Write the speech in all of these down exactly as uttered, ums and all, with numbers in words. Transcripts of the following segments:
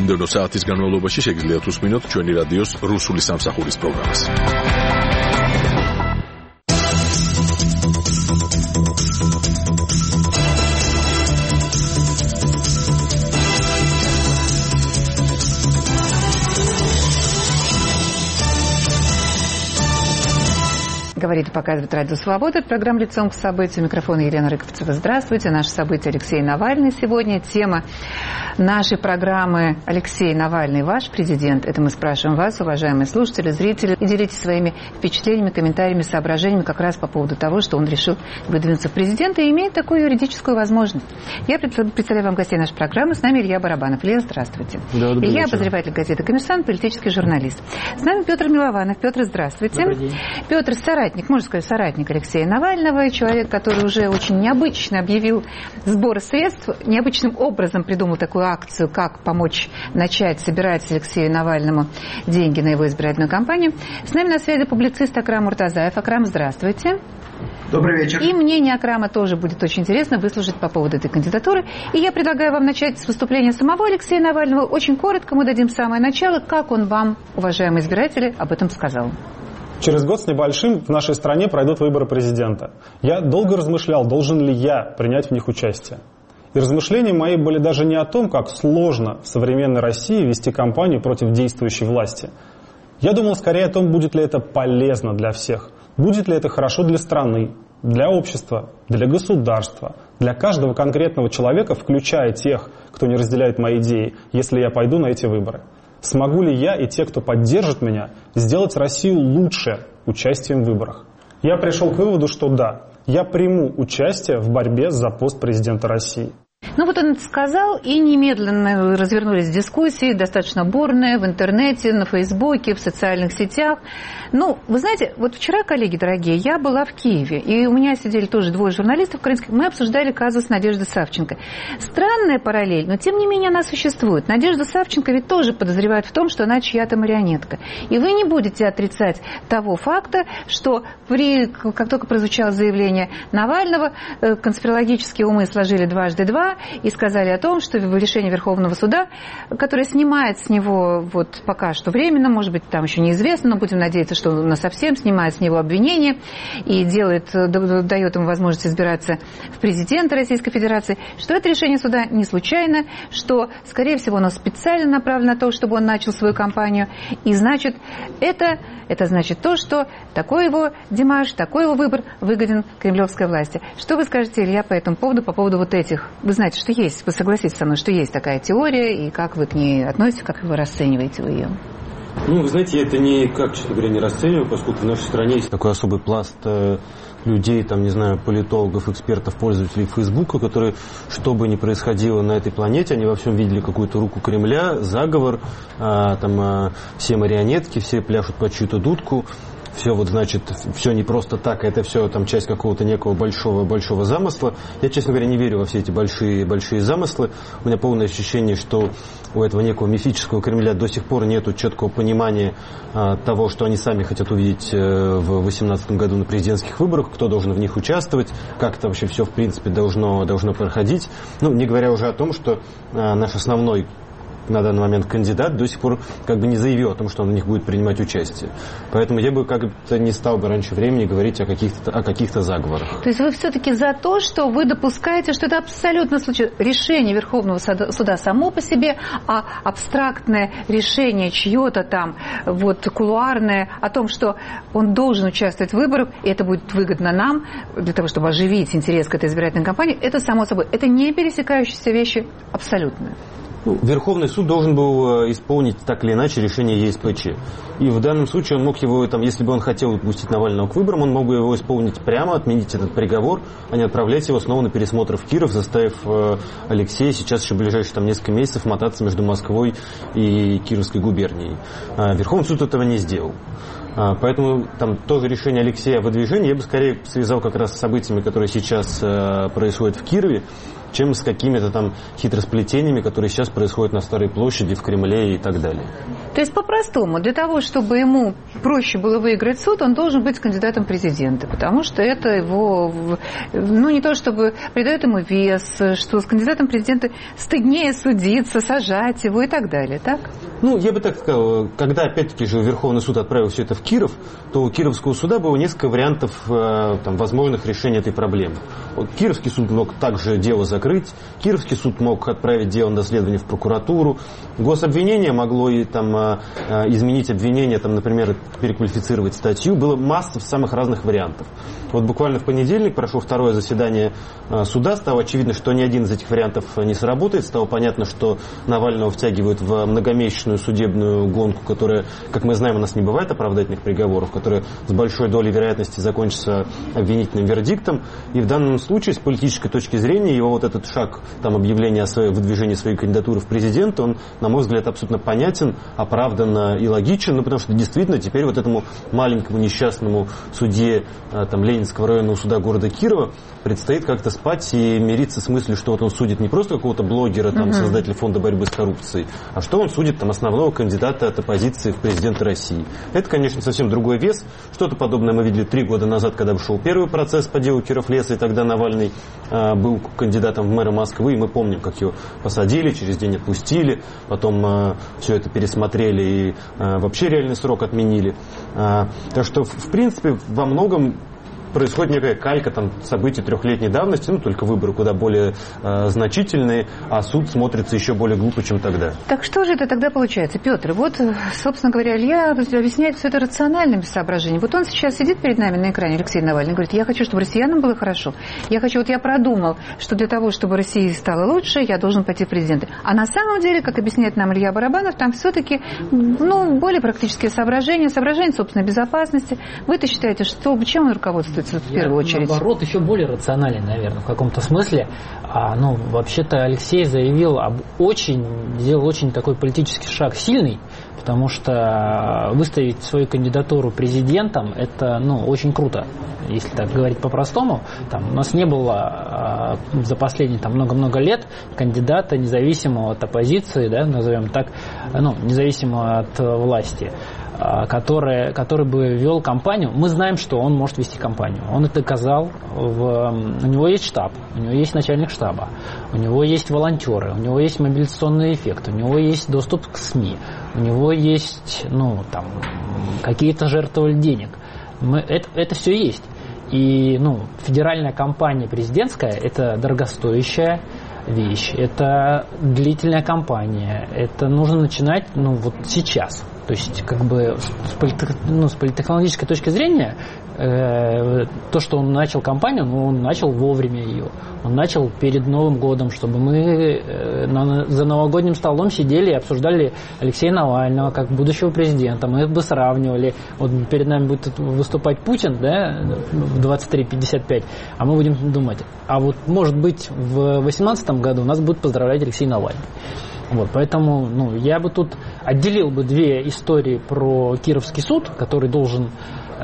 მომდევნო საათის განმავლობაში შეგიძლიათ უსმინოთ ჩვენი რადიოს რუსული სამსახურის პროგრამას. Говорит и показывает Радио Свобода. Программа «Лицом к событию». Микрофон Елена Рыковцева. Здравствуйте. Наше событие Алексей Навальный сегодня. Тема нашей программы «Алексей Навальный, ваш президент». Это мы спрашиваем вас, уважаемые слушатели, зрители. И делитесь своими впечатлениями, комментариями, соображениями как раз по поводу того, что он решил выдвинуться в президенты и имеет такую юридическую возможность. Я представляю вам гостей нашей программы. С нами Илья Барабанов. Илья, здравствуйте. Да, Илья, обозреватель газеты «Коммерсант», политический журналист. С нами Петр Милованов. Петр, здравствуйте. Петр, соратник, можно сказать, соратник Алексея Навального, человек, который уже очень необычно объявил сбор средств, необычным образом придумал такую акцию, как помочь начать собирать Алексею Навальному деньги на его избирательную кампанию. С нами на связи публицист Акрам Муртазаев. Акрам, здравствуйте. Добрый вечер. И мнение Акрама тоже будет очень интересно выслушать по поводу этой кандидатуры. И я предлагаю вам начать с выступления самого Алексея Навального. Очень коротко мы дадим самое начало, как он вам, уважаемые избиратели, об этом сказал. Через год с небольшим в нашей стране пройдут выборы президента. Я долго размышлял, должен ли я принять в них участие. И размышления мои были даже не о том, как сложно в современной России вести кампанию против действующей власти. Я думал скорее о том, будет ли это полезно для всех, будет ли это хорошо для страны, для общества, для государства, для каждого конкретного человека, включая тех, кто не разделяет мои идеи, если я пойду на эти выборы. Смогу ли я и те, кто поддержит меня, сделать Россию лучше участием в выборах? Я пришел к выводу, что да, я приму участие в борьбе за пост президента России. Ну вот он это сказал, и немедленно развернулись дискуссии, достаточно бурные, в интернете, на Фейсбуке, в социальных сетях. Ну, вы знаете, вот вчера, коллеги дорогие, я была в Киеве, и у меня сидели тоже двое журналистов украинских, мы обсуждали казус Надежды Савченко. Странная параллель, но тем не менее она существует. Надежда Савченко ведь тоже подозревает в том, что она чья-то марионетка. И вы не будете отрицать того факта, что при, как только прозвучало заявление Навального, конспирологические умы сложили дважды два, и сказали о том, что решение Верховного суда, которое снимает с него вот пока что временно, может быть, там еще неизвестно, но будем надеяться, что он совсем снимает с него обвинение и делает, дает ему возможность избираться в президенты Российской Федерации, что это решение суда не случайно, что, скорее всего, оно специально направлено на то, чтобы он начал свою кампанию. И значит, это, это значит то, что такой его демарш, такой его выбор выгоден кремлевской власти. Что вы скажете, Илья, по этому поводу, по поводу вот этих? Вы знаете, что есть, вы согласитесь со мной, что есть такая теория, и как вы к ней относитесь, как вы расцениваете вы ее? Ну, вы знаете, я это никак, честно говоря, не расцениваю, поскольку в нашей стране есть такой особый пласт э, людей, там, не знаю, политологов, экспертов, пользователей Фейсбука, которые, что бы ни происходило на этой планете, они во всем видели какую-то руку Кремля, заговор, э, там, э, все марионетки, все пляшут под чью-то дудку. Все вот, значит, все не просто так, это все там часть какого-то некого большого, большого замысла. Я, честно говоря, не верю во все эти большие, большие замыслы. У меня полное ощущение, что у этого некого мифического Кремля до сих пор нет четкого понимания а, того, что они сами хотят увидеть а, в две тысячи восемнадцатом году на президентских выборах, кто должен в них участвовать, как это вообще все, в принципе, должно, должно проходить. Ну, не говоря уже о том, что а, наш основной на данный момент кандидат до сих пор как бы не заявил о том, что он в них будет принимать участие. Поэтому я бы как-то не стал бы раньше времени говорить о каких-то, о каких-то заговорах. То есть вы все-таки за то, что вы допускаете, что это абсолютно случай... решение Верховного суда само по себе, а абстрактное решение чье-то там, вот, кулуарное, о том, что он должен участвовать в выборах, и это будет выгодно нам, для того, чтобы оживить интерес к этой избирательной кампании, это само собой. Это не пересекающиеся вещи абсолютно. Верховный суд должен был исполнить так или иначе решение Е С П Ч. И в данном случае он мог его, там, если бы он хотел допустить Навального к выборам, он мог бы его исполнить прямо, отменить этот приговор, а не отправлять его снова на пересмотр в Киров, заставив э, Алексея сейчас еще в ближайшие там, несколько месяцев мотаться между Москвой и Кировской губернией. А Верховный суд этого не сделал. Поэтому там тоже решение Алексея о выдвижении я бы скорее связал как раз с событиями, которые сейчас э, происходят в Кирове. чем с какими-то там хитросплетениями, которые сейчас происходят на Старой площади, в Кремле и так далее. То есть, по-простому, для того, чтобы ему проще было выиграть суд, он должен быть кандидатом в президенты, потому что это его, ну, не то чтобы придает ему вес, что с кандидатом в президенты стыднее судиться, сажать его и так далее, так? Ну, я бы так сказал, когда, опять-таки, же Верховный суд отправил все это в Киров, то у Кировского суда было несколько вариантов там, возможных решений этой проблемы. Вот, Кировский суд мог также дело закрыть, Кировский суд мог отправить дело на доследование в прокуратуру, гособвинение могло и там изменить обвинение, там, например, переквалифицировать статью. Было масса самых разных вариантов. Вот буквально в понедельник прошло второе заседание суда. Стало очевидно, что ни один из этих вариантов не сработает. Стало понятно, что Навального втягивают в многомесячную судебную гонку, которая, как мы знаем, у нас не бывает оправдательных приговоров, которая с большой долей вероятности закончится обвинительным вердиктом. И в данном случае, с политической точки зрения, его вот этот шаг, там, объявления о своей, выдвижении своей кандидатуры в президенты, он, на мой взгляд, абсолютно понятен, оправданно и логичен, ну, потому что действительно теперь вот этому маленькому несчастному судье там, Ленинского районного суда города Кирова предстоит как-то спать и мириться с мыслью, что вот он судит не просто какого-то блогера, там, uh-huh. создателя фонда борьбы с коррупцией, а что он судит там, основного кандидата от оппозиции в президенты России. Это, конечно, совсем другой вес. Что-то подобное мы видели три года назад, когда шел первый процесс по делу Кировлеса, и тогда Навальный э, был кандидатом в мэра Москвы, и мы помним, как его посадили, через день отпустили, потом э, все это пересмотрели и э, вообще реальный срок отменили. Э, так что, в, в принципе, во многом происходит некая калька там, событий трехлетней давности, ну, только выборы куда более э, значительные, а суд смотрится еще более глупо, чем тогда. Так что же это тогда получается, Петр? Вот, собственно говоря, Илья объясняет все это рациональными соображениями. Вот он сейчас сидит перед нами на экране, Алексей Навальный, говорит, я хочу, чтобы россиянам было хорошо. Я хочу, вот я продумал, что для того, чтобы России стало лучше, я должен пойти в президенты. А на самом деле, как объясняет нам Илья Барабанов, там все-таки, ну, более практические соображения, соображения собственной безопасности. Вы-то считаете, что, чем он руководствуется? В первую Я, очередь. Наоборот, еще более рациональный, наверное, в каком-то смысле. А, ну, вообще-то Алексей заявил об очень, сделал очень такой политический шаг сильный, потому что выставить свою кандидатуру президентом, это, ну, очень круто, если так говорить по-простому. Там, у нас не было а, за последние там, много-много лет кандидата, независимого от оппозиции, да, назовем так, ну, независимого от власти, Который, который бы вел кампанию. Мы знаем, что он может вести кампанию. Он это доказал. В, у него есть штаб, у него есть начальник штаба, у него есть волонтеры, у него есть мобилизационный эффект, у него есть доступ к СМИ, у него есть, ну, там, какие-то жертвовали денег. Мы, это, это все есть. И, ну, федеральная кампания президентская – это дорогостоящая вещь, это длительная кампания, это нужно начинать, ну, вот сейчас. То есть, как бы, с, политех, ну, с политтехнологической точки зрения, э, то, что он начал кампанию, ну, он начал вовремя ее. Он начал перед Новым годом, чтобы мы э, на, за новогодним столом сидели и обсуждали Алексея Навального как будущего президента. Мы бы сравнивали. Вот перед нами будет выступать Путин, да, в двадцать три пятьдесят пять, а мы будем думать, а вот, может быть, в две тысячи восемнадцатом году нас будет поздравлять Алексей Навальный. Вот, поэтому, ну, я бы тут отделил бы две истории про Кировский суд, который должен э,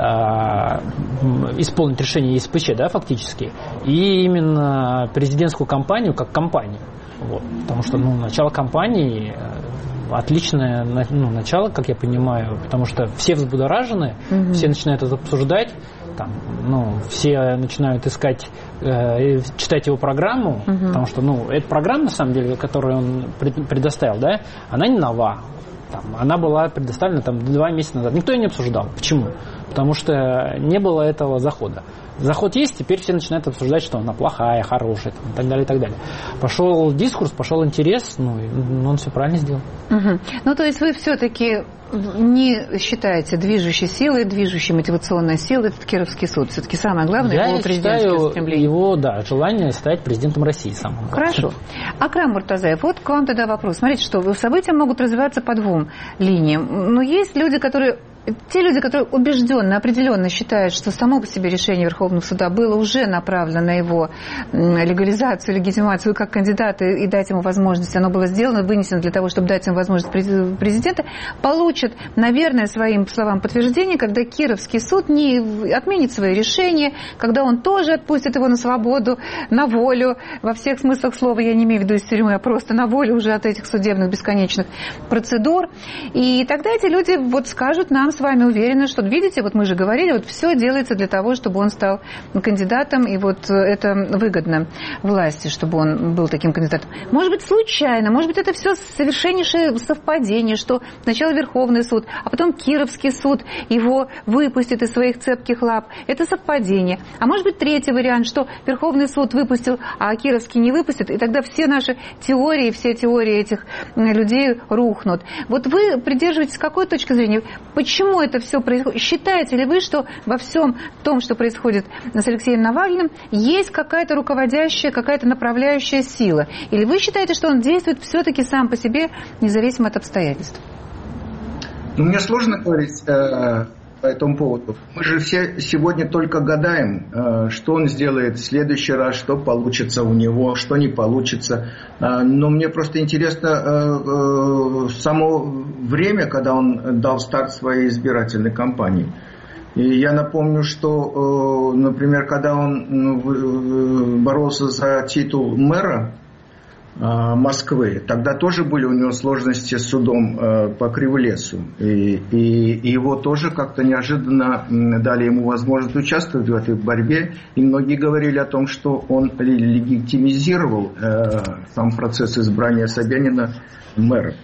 исполнить решение ЕСПЧ, да, фактически, и именно президентскую кампанию как кампанию. Вот, потому что, ну, начало кампании отличное, ну, начало, как я понимаю, потому что все взбудоражены, mm-hmm. все начинают это обсуждать. Там, ну, все начинают искать, э, читать его программу, uh-huh. потому что, ну, эта программа, на самом деле, которую он предоставил, да, она не нова. Там, она была предоставлена там два месяца назад. Никто ее не обсуждал. Почему? Потому что не было этого захода. Заход есть, теперь все начинают обсуждать, что она плохая, хорошая, там, и так далее, и так далее. Пошел дискурс, пошел интерес, ну, и он все правильно сделал. Угу. Ну, то есть вы все-таки не считаете движущей силой, движущей мотивационной силой этот Кировский суд? Все-таки самое главное Я его президентское стремление. Его, да, желание стать президентом России самым главным. Хорошо. Акрам Муртазаев, вот к вам тогда вопрос. Смотрите, что события могут развиваться по двум линиям. Но есть люди, которые те люди, которые убежденно, определенно считают, что само по себе решение Верховного суда было уже направлено на его легализацию, легитимацию как кандидата и дать ему возможность, оно было сделано, вынесено для того, чтобы дать ему возможность президента, получат, наверное, своим словам подтверждение, когда Кировский суд не отменит свои решения, когда он тоже отпустит его на свободу, на волю, во всех смыслах слова, я не имею в виду из тюрьмы, а просто на волю уже от этих судебных бесконечных процедур. И тогда эти люди вот скажут нам с вами уверенно, что, видите, вот мы же говорили, вот все делается для того, чтобы он стал кандидатом, и вот это выгодно власти, чтобы он был таким кандидатом. Может быть, случайно, может быть, это все совершеннейшее совпадение, что сначала Верховный суд, а потом Кировский суд его выпустит из своих цепких лап. Это совпадение. А может быть, третий вариант, что Верховный суд выпустил, а Кировский не выпустит, и тогда все наши теории, все теории этих людей рухнут. Вот вы придерживаетесь какой точки зрения? Почему это все происходит? Считаете ли вы, что во всем том, что происходит с Алексеем Навальным, есть какая-то руководящая, какая-то направляющая сила? Или вы считаете, что он действует все-таки сам по себе, независимо от обстоятельств? Ну, мне сложно говорить э, по этому поводу. Мы же все сегодня только гадаем, э, что он сделает в следующий раз, что получится у него, что не получится. Э, но мне просто интересно э, э, само время, когда он дал старт своей избирательной кампании. И я напомню, что, э, например, когда он э, боролся за титул мэра Москвы, тогда тоже были у него сложности с судом по Кривлесу. И, и, и его тоже как-то неожиданно дали ему возможность участвовать в этой борьбе. И многие говорили о том, что он легитимизировал э, сам процесс избрания Собянина мэром.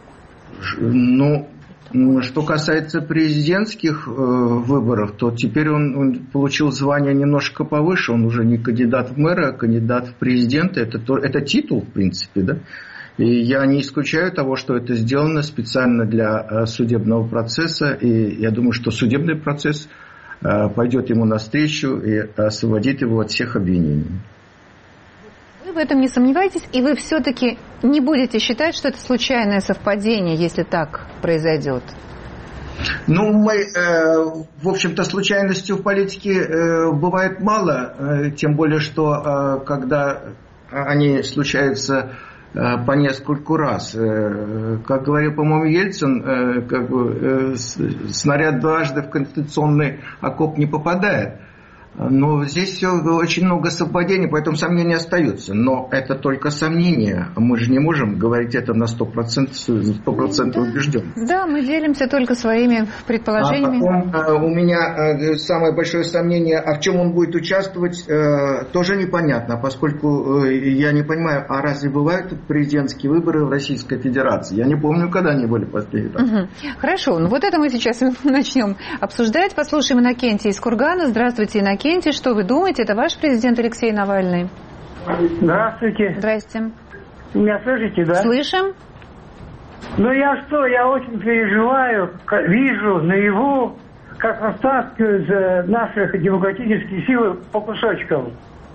Ну, что касается президентских э, выборов, то теперь он, он получил звание немножко повыше. Он уже не кандидат в мэра, а кандидат в президенты. Это, то, это титул, в принципе, да. И я не исключаю того, что это сделано специально для э, судебного процесса. И я думаю, что судебный процесс э, пойдет ему навстречу и освободит его от всех обвинений. Вы в этом не сомневаетесь, и вы все-таки не будете считать, что это случайное совпадение, если так произойдет? Ну, мы, э, в общем-то, случайностей в политике э, бывает мало, э, тем более, что э, когда они случаются э, по нескольку раз. Э, как говорил, по-моему, Ельцин, э, как бы, э, снаряд дважды в конституционный окоп не попадает. Но здесь все очень много совпадений, поэтому сомнения остаются. Но это только сомнения. Мы же не можем говорить это на сто процентов, сто процентов да. убежденно. Да, мы делимся только своими предположениями. А потом, у меня самое большое сомнение, а в чем он будет участвовать, тоже непонятно, поскольку я не понимаю, а разве бывают президентские выборы в Российской Федерации? Я не помню, когда они были последний раз. Угу. Хорошо, ну вот это мы сейчас начнем обсуждать. Послушаем Иннокентия из Кургана. Здравствуйте, Иннокентий. Что вы думаете? Это ваш президент Алексей Навальный? Здравствуйте. Здрасте. Меня слышите, да? Слышим. Ну я что, я очень переживаю, вижу наяву, как растаскивают наших демократических сил по кусочкам.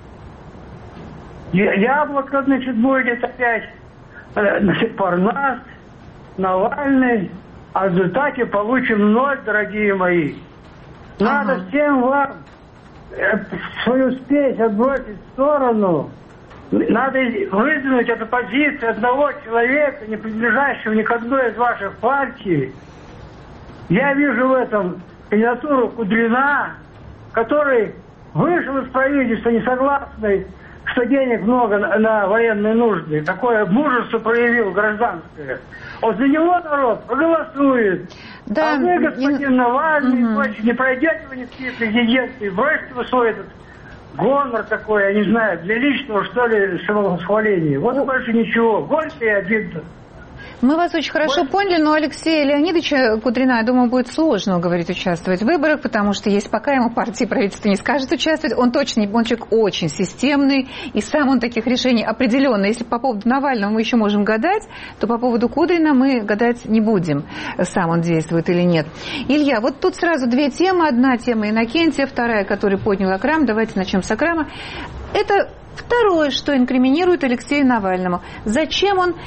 Яблоко, значит, будет опять, значит, Парнас, Навальный, а в результате получим ноль, дорогие мои. Надо ага. всем вам свою спесь отбросить в сторону. Надо выдвинуть эту позицию одного человека, не принадлежащего ни к одной из ваших партий. Я вижу в этом кандидатуру Кудрина, который вышел из правительства несогласный, что денег много на, на военные нужды. Такое мужество проявил гражданское. Вот за него народ проголосует. Да, а вы, господин не... Навальный, угу. не пройдете вы никакие президенты, бросьте вы свой этот гонор такой, я не знаю, для личного, что ли, самовосхваления. Вот О. больше ничего. Горько и обидно. Мы вас очень хорошо вот. поняли, но Алексея Леонидовича Кудрина, я думаю, будет сложно уговорить участвовать в выборах, потому что если пока ему партия и правительство не скажет участвовать, он точно не, он человек очень системный, и сам он таких решений определенно. Если по поводу Навального мы еще можем гадать, то по поводу Кудрина мы гадать не будем, сам он действует или нет. Илья, вот тут сразу две темы. Одна тема Иннокентия, вторая, которую поднял Акрам. Давайте начнем с Акрама. Это второе, что инкриминирует Алексею Навальному. Зачем он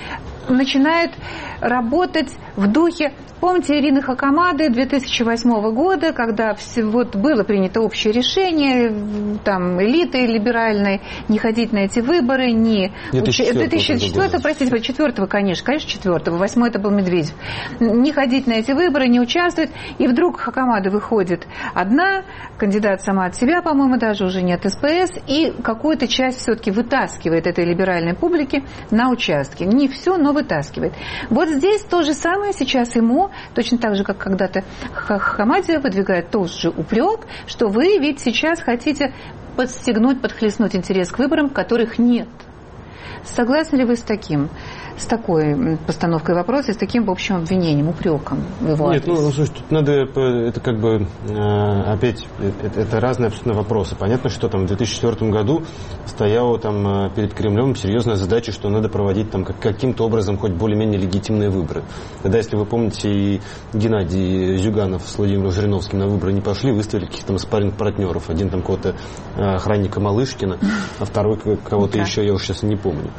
начинает работать в духе... Помните Ирины Хакамады две тысячи восьмого года, когда все, вот, было принято общее решение, там, элиты либеральной, не ходить на эти выборы, не... две тысячи четвёртого, простите, четвёртого, конечно, конечно, четвёртого, восьмой это был Медведев. Не ходить на эти выборы, не участвовать, и вдруг Хакамада выходит одна, кандидат сама от себя, по-моему, даже уже не от СПС, и какую-то часть все-таки вытаскивает этой либеральной публики на участки. Не все, но вытаскивает. Вот здесь то же самое сейчас ему, точно так же, как когда-то Хакамаде выдвигает тот же упрек, что вы ведь сейчас хотите подстегнуть, подхлестнуть интерес к выборам, которых нет. Согласны ли вы с таким, с такой постановкой вопроса, с таким, в общем, обвинением, упреком в его адрес? Нет, ну, слушай, тут надо, это как бы, опять, это, это разные абсолютно вопросы. Понятно, что там в две тысячи четвёртом году стояла там перед Кремлем серьезная задача, что надо проводить там каким-то образом хоть более-менее легитимные выборы. Когда, если вы помните, и Геннадий Зюганов с Владимиром Жириновским на выборы не пошли, выставили каких-то там спарринг-партнеров. Один там кого-то охранника Малышкина, а второй кого-то еще, я уж сейчас не помню.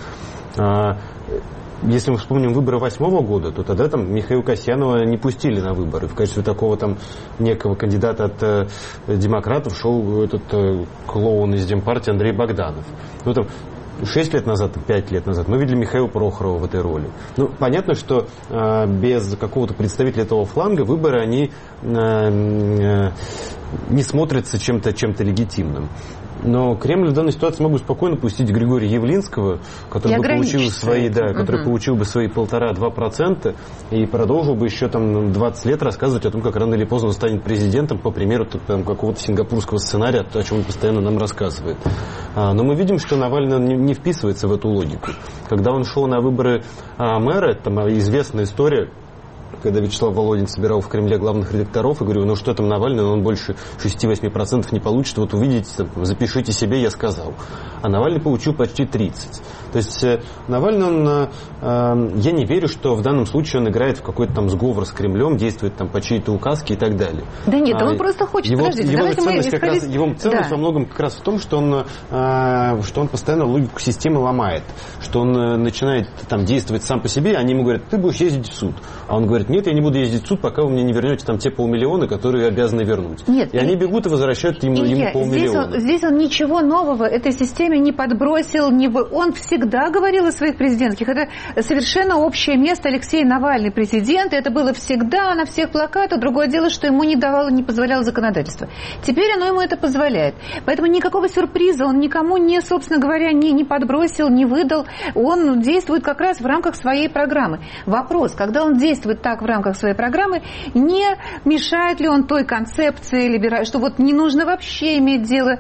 Если мы вспомним выборы восьмого года, то тогда там Михаила Касьянова не пустили на выборы. В качестве такого там некого кандидата от э, демократов шел этот э, клоун из Демпартии Андрей Богданов. Ну, там, шесть лет назад, пять лет назад мы видели Михаила Прохорова в этой роли. Ну, понятно, что э, без какого-то представителя этого фланга выборы, они э, э, не смотрятся чем-то, чем-то легитимным. Но Кремль в данной ситуации мог бы спокойно пустить Григория Явлинского, который бы получил свои, да, который угу. получил бы свои полтора-два процента и продолжил бы еще там двадцать лет рассказывать о том, как рано или поздно он станет президентом, по примеру там, какого-то сингапурского сценария, о чем он постоянно нам рассказывает. А, но мы видим, что Навальный не, не вписывается в эту логику. Когда он шел на выборы а, мэра, там известная история, когда Вячеслав Володин собирал в Кремле главных редакторов и говорю, ну что там Навальный, он больше шесть-восемь процентов не получит, вот увидите, там, запишите себе, я сказал. А Навальный получил почти тридцать. То есть Навальный, он, э, я не верю, что в данном случае он играет в какой-то там сговор с Кремлем, действует там по чьей-то указке и так далее. Да нет, а, он просто хочет, его, подождите, его давайте ценность, мы как раз, его ценность да. во многом как раз в том, что он, э, что он постоянно логику системы ломает, что он э, начинает там действовать сам по себе, они ему говорят, ты будешь ездить в суд. А он говорит, нет, я не буду ездить в суд, пока вы мне не вернете там те полмиллиона, которые обязаны вернуть. Нет, и, и они бегут и возвращают ему, ему полмиллиона. Здесь он, здесь он ничего нового этой системе не подбросил, не... он всегда говорил о своих президентских. Это совершенно общее место Алексея Навальный президент, это было всегда на всех плакатах. Другое дело, что ему не давало, не позволяло законодательство. Теперь оно ему это позволяет. Поэтому никакого сюрприза он никому не, собственно говоря, не, не подбросил, не выдал. Он действует как раз в рамках своей программы. Вопрос, когда он действует так в рамках своей программы, не мешает ли он той концепции, что вот не нужно вообще иметь дело,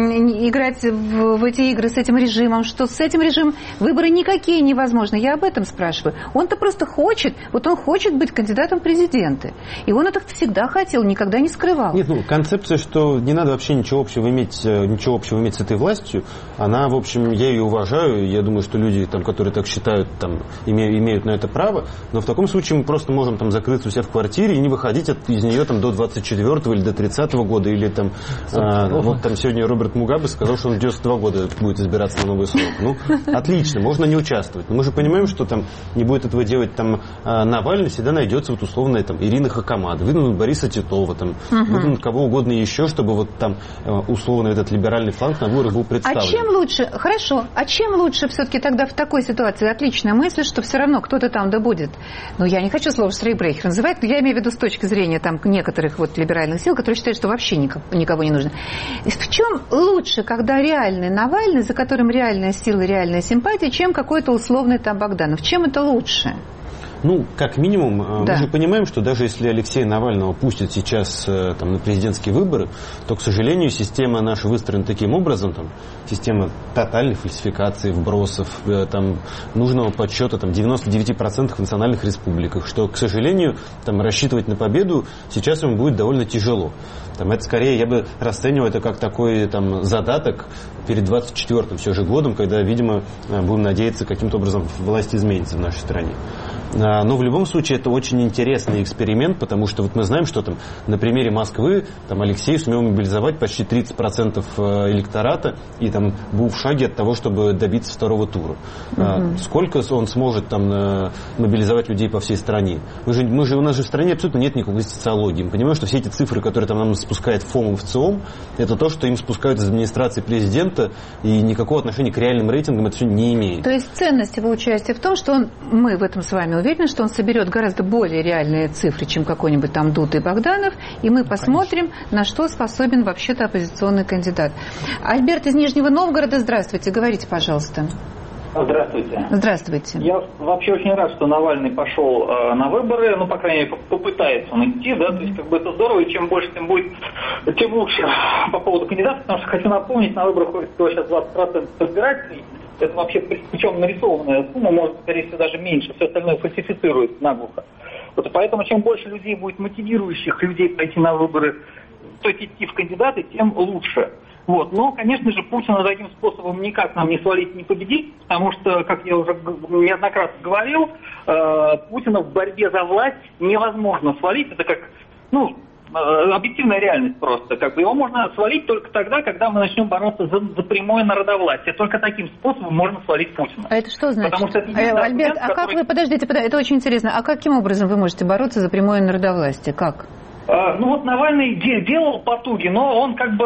играть в, в эти игры с этим режимом, что с этим режимом выборы никакие невозможны. Я об этом спрашиваю. Он-то просто хочет, вот он хочет быть кандидатом в президенты. И он это всегда хотел, никогда не скрывал. Нет, ну, концепция, что не надо вообще ничего общего иметь, ничего общего иметь с этой властью, она, в общем, я ее уважаю. Я думаю, что люди, там, которые так считают, там, имеют, имеют на это право. Но в таком случае мы просто можем там закрыться у себя в квартире и не выходить от, из нее там, до двадцать четвёртого или до тридцатого года. Или там, а, вот там сегодня Роберт Мугабе сказал, что он в девяносто два года будет избираться на новый срок. Ну, отлично, можно не участвовать. Но мы же понимаем, что там не будет этого делать там Навальный, всегда найдется вот условная там Ирина Хакамада, выдвинут Бориса Титова, там, угу. выдвинут кого угодно еще, чтобы вот там условно этот либеральный фланг на выборах был представлен. А чем лучше, хорошо, а чем лучше все-таки тогда в такой ситуации? Отличная мысль, что все равно кто-то там да будет. Ну, я не хочу слово штрейкбрехер называть, но я имею в виду с точки зрения там некоторых вот либеральных сил, которые считают, что вообще никого, никого не нужно. И в чем лучше, когда реальный Навальный, за которым реальная сила, реальная симпатия, чем какой-то условный там Богданов? Чем это лучше? Ну, как минимум, да. мы же понимаем, что даже если Алексея Навального пустят сейчас там, на президентские выборы, то, к сожалению, система наша выстроена таким образом, там, система тотальной фальсификации, вбросов, там, нужного подсчета там, девяносто девять процентов в национальных республиках, что, к сожалению, там, рассчитывать на победу сейчас ему будет довольно тяжело. Там, это скорее, я бы расценивал это как такой там, задаток перед двадцать четвёртым все же годом, когда, видимо, будем надеяться, каким-то образом власть изменится в нашей стране. Но в любом случае это очень интересный эксперимент, потому что вот мы знаем, что там на примере Москвы там Алексей сумел мобилизовать почти тридцать процентов электората и там был в шаге от того, чтобы добиться второго тура. Mm-hmm. Сколько он сможет там мобилизовать людей по всей стране? Мы же, мы же, у нас же в стране абсолютно нет никакой социологии. Мы понимаем, что все эти цифры, которые там нам спускает ФОМ и ВЦИОМ, это то, что им спускают из администрации президента, и никакого отношения к реальным рейтингам это все не имеет. То есть ценность его участия в том, что он, мы в этом с вами уверены, что он соберет гораздо более реальные цифры, чем какой-нибудь там Дуд и Богданов, и мы посмотрим, конечно, на что способен вообще-то оппозиционный кандидат. Альберт из Нижнего Новгорода, здравствуйте, говорите, пожалуйста. Здравствуйте. Здравствуйте. Я вообще очень рад, что Навальный пошел э, на выборы, ну, по крайней мере, попытается он идти, да, то есть, как бы это здорово, и чем больше, тем будет, тем лучше по поводу кандидата, потому что хочу напомнить, на выборах ходит всего сейчас двадцать процентов избирателей, это вообще, причем нарисованная сумма, может, скорее всего, даже меньше, все остальное фальсифицируется наглухо. Вот, и поэтому, чем больше людей будет мотивирующих людей пойти на выборы, то есть идти в кандидаты, тем лучше. Вот. Но, конечно же, Путина таким способом никак нам не свалить, не победить, потому что, как я уже неоднократно говорил, э, Путина в борьбе за власть невозможно свалить. Это как, ну, э, объективная реальность просто. Как бы его можно свалить только тогда, когда мы начнем бороться за, за прямое народовластие. Только таким способом можно свалить Путина. А это что значит? Потому что это а, Альберт, а который... как вы, подождите, подождите, это очень интересно. А каким образом вы можете бороться за прямое народовластие? Как? Ну вот Навальный делал потуги, но он как бы,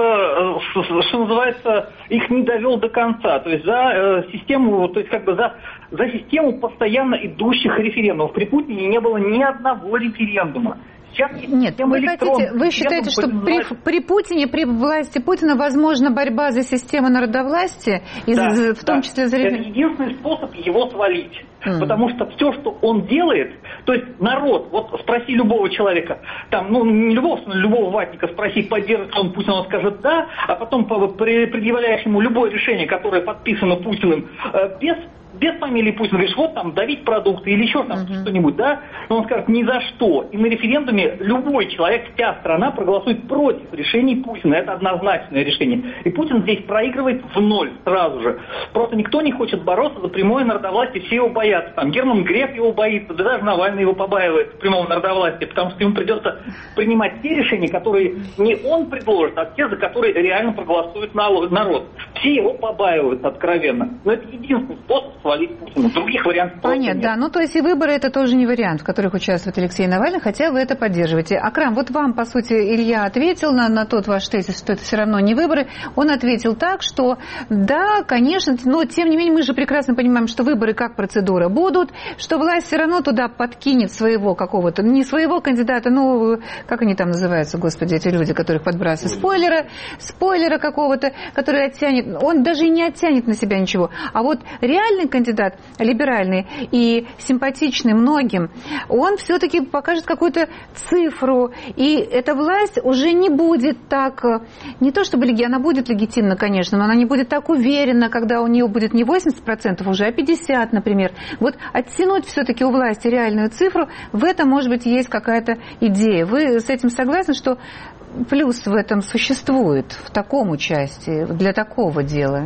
что называется, их не довел до конца. То есть за систему, то есть как бы за, за систему постоянно идущих референдумов. При Путине не было ни одного референдума. Сейчас Нет, вы, хотите, вы считаете, что при, при Путине, при власти Путина возможна борьба за систему народовластия, и да, за, в том да. числе за референдум? Это единственный способ его свалить. Mm. Потому что все, что он делает, то есть народ, вот спроси любого человека, там, ну не любого, любого ватника спроси, поддержит он Путина, он скажет да, а потом предъявляешь ему любое решение, которое подписано Путиным, без без фамилии Путина, говоришь, вот там давить продукты или еще там uh-huh. что-нибудь, да, но он скажет ни за что. И на референдуме любой человек, вся страна проголосует против решений Путина. Это однозначное решение. И Путин здесь проигрывает в ноль сразу же. Просто никто не хочет бороться за прямое народовластие, все его боятся. Там Герман Греф его боится, да даже Навальный его побаивает прямого народовластия, потому что ему придется принимать те решения, которые не он предложит, а те, за которые реально проголосует народ. Все его побаиваются откровенно. Но это единственный способ свалить Путина. Других вариантов просто Понятно, нет. да. Ну, то есть и выборы это тоже не вариант, в которых участвует Алексей Навальный, хотя вы это поддерживаете. Акрам, вот вам, по сути, Илья ответил на, на тот ваш тезис, что это все равно не выборы. Он ответил так, что да, конечно, но тем не менее мы же прекрасно понимаем, что выборы как процедура будут, что власть все равно туда подкинет своего какого-то, не своего кандидата, ну, как они там называются, господи, эти люди, которых подбрасывают, спойлера, спойлера какого-то, который оттянет, он даже и не оттянет на себя ничего. А вот реальный кандидат, либеральный и симпатичный многим, он все-таки покажет какую-то цифру, и эта власть уже не будет так, не то чтобы она будет легитимна, конечно, но она не будет так уверена, когда у нее будет не восемьдесят процентов уже, а пятьдесят процентов, например. Вот оттянуть все-таки у власти реальную цифру, в этом, может быть, есть какая-то идея. Вы с этим согласны, что плюс в этом существует, в таком участии, для такого дела?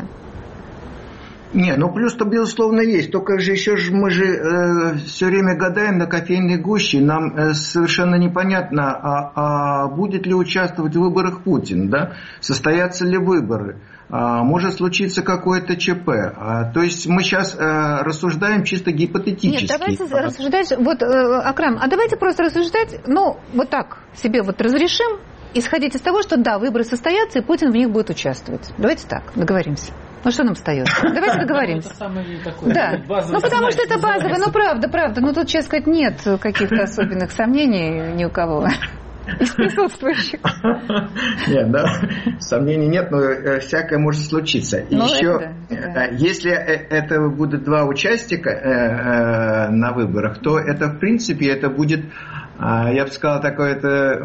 Не, ну плюс-то, безусловно, есть. Только же еще ж мы же э, все время гадаем на кофейной гуще. Нам э, совершенно непонятно, а, а будет ли участвовать в выборах Путин, да? Состоятся ли выборы? А, может случиться какое-то ЧП. А, то есть мы сейчас э, рассуждаем чисто гипотетически. Нет, давайте рассуждать. Вот, э, Акрам, а давайте просто рассуждать, ну, вот так себе вот разрешим, исходить из того, что да, выборы состоятся, и Путин в них будет участвовать. Давайте так, договоримся. Ну, что нам остается? Давайте договоримся. Это самый такой да. Ну, потому что это базовое. Ну, правда, правда. Ну, тут, честно сказать, нет каких-то особенных сомнений ни у кого из присутствующих. Нет, да, сомнений нет, но всякое может случиться. И еще, если это будут два участника на выборах, то это, в принципе, это будет, я бы сказал, такое-то...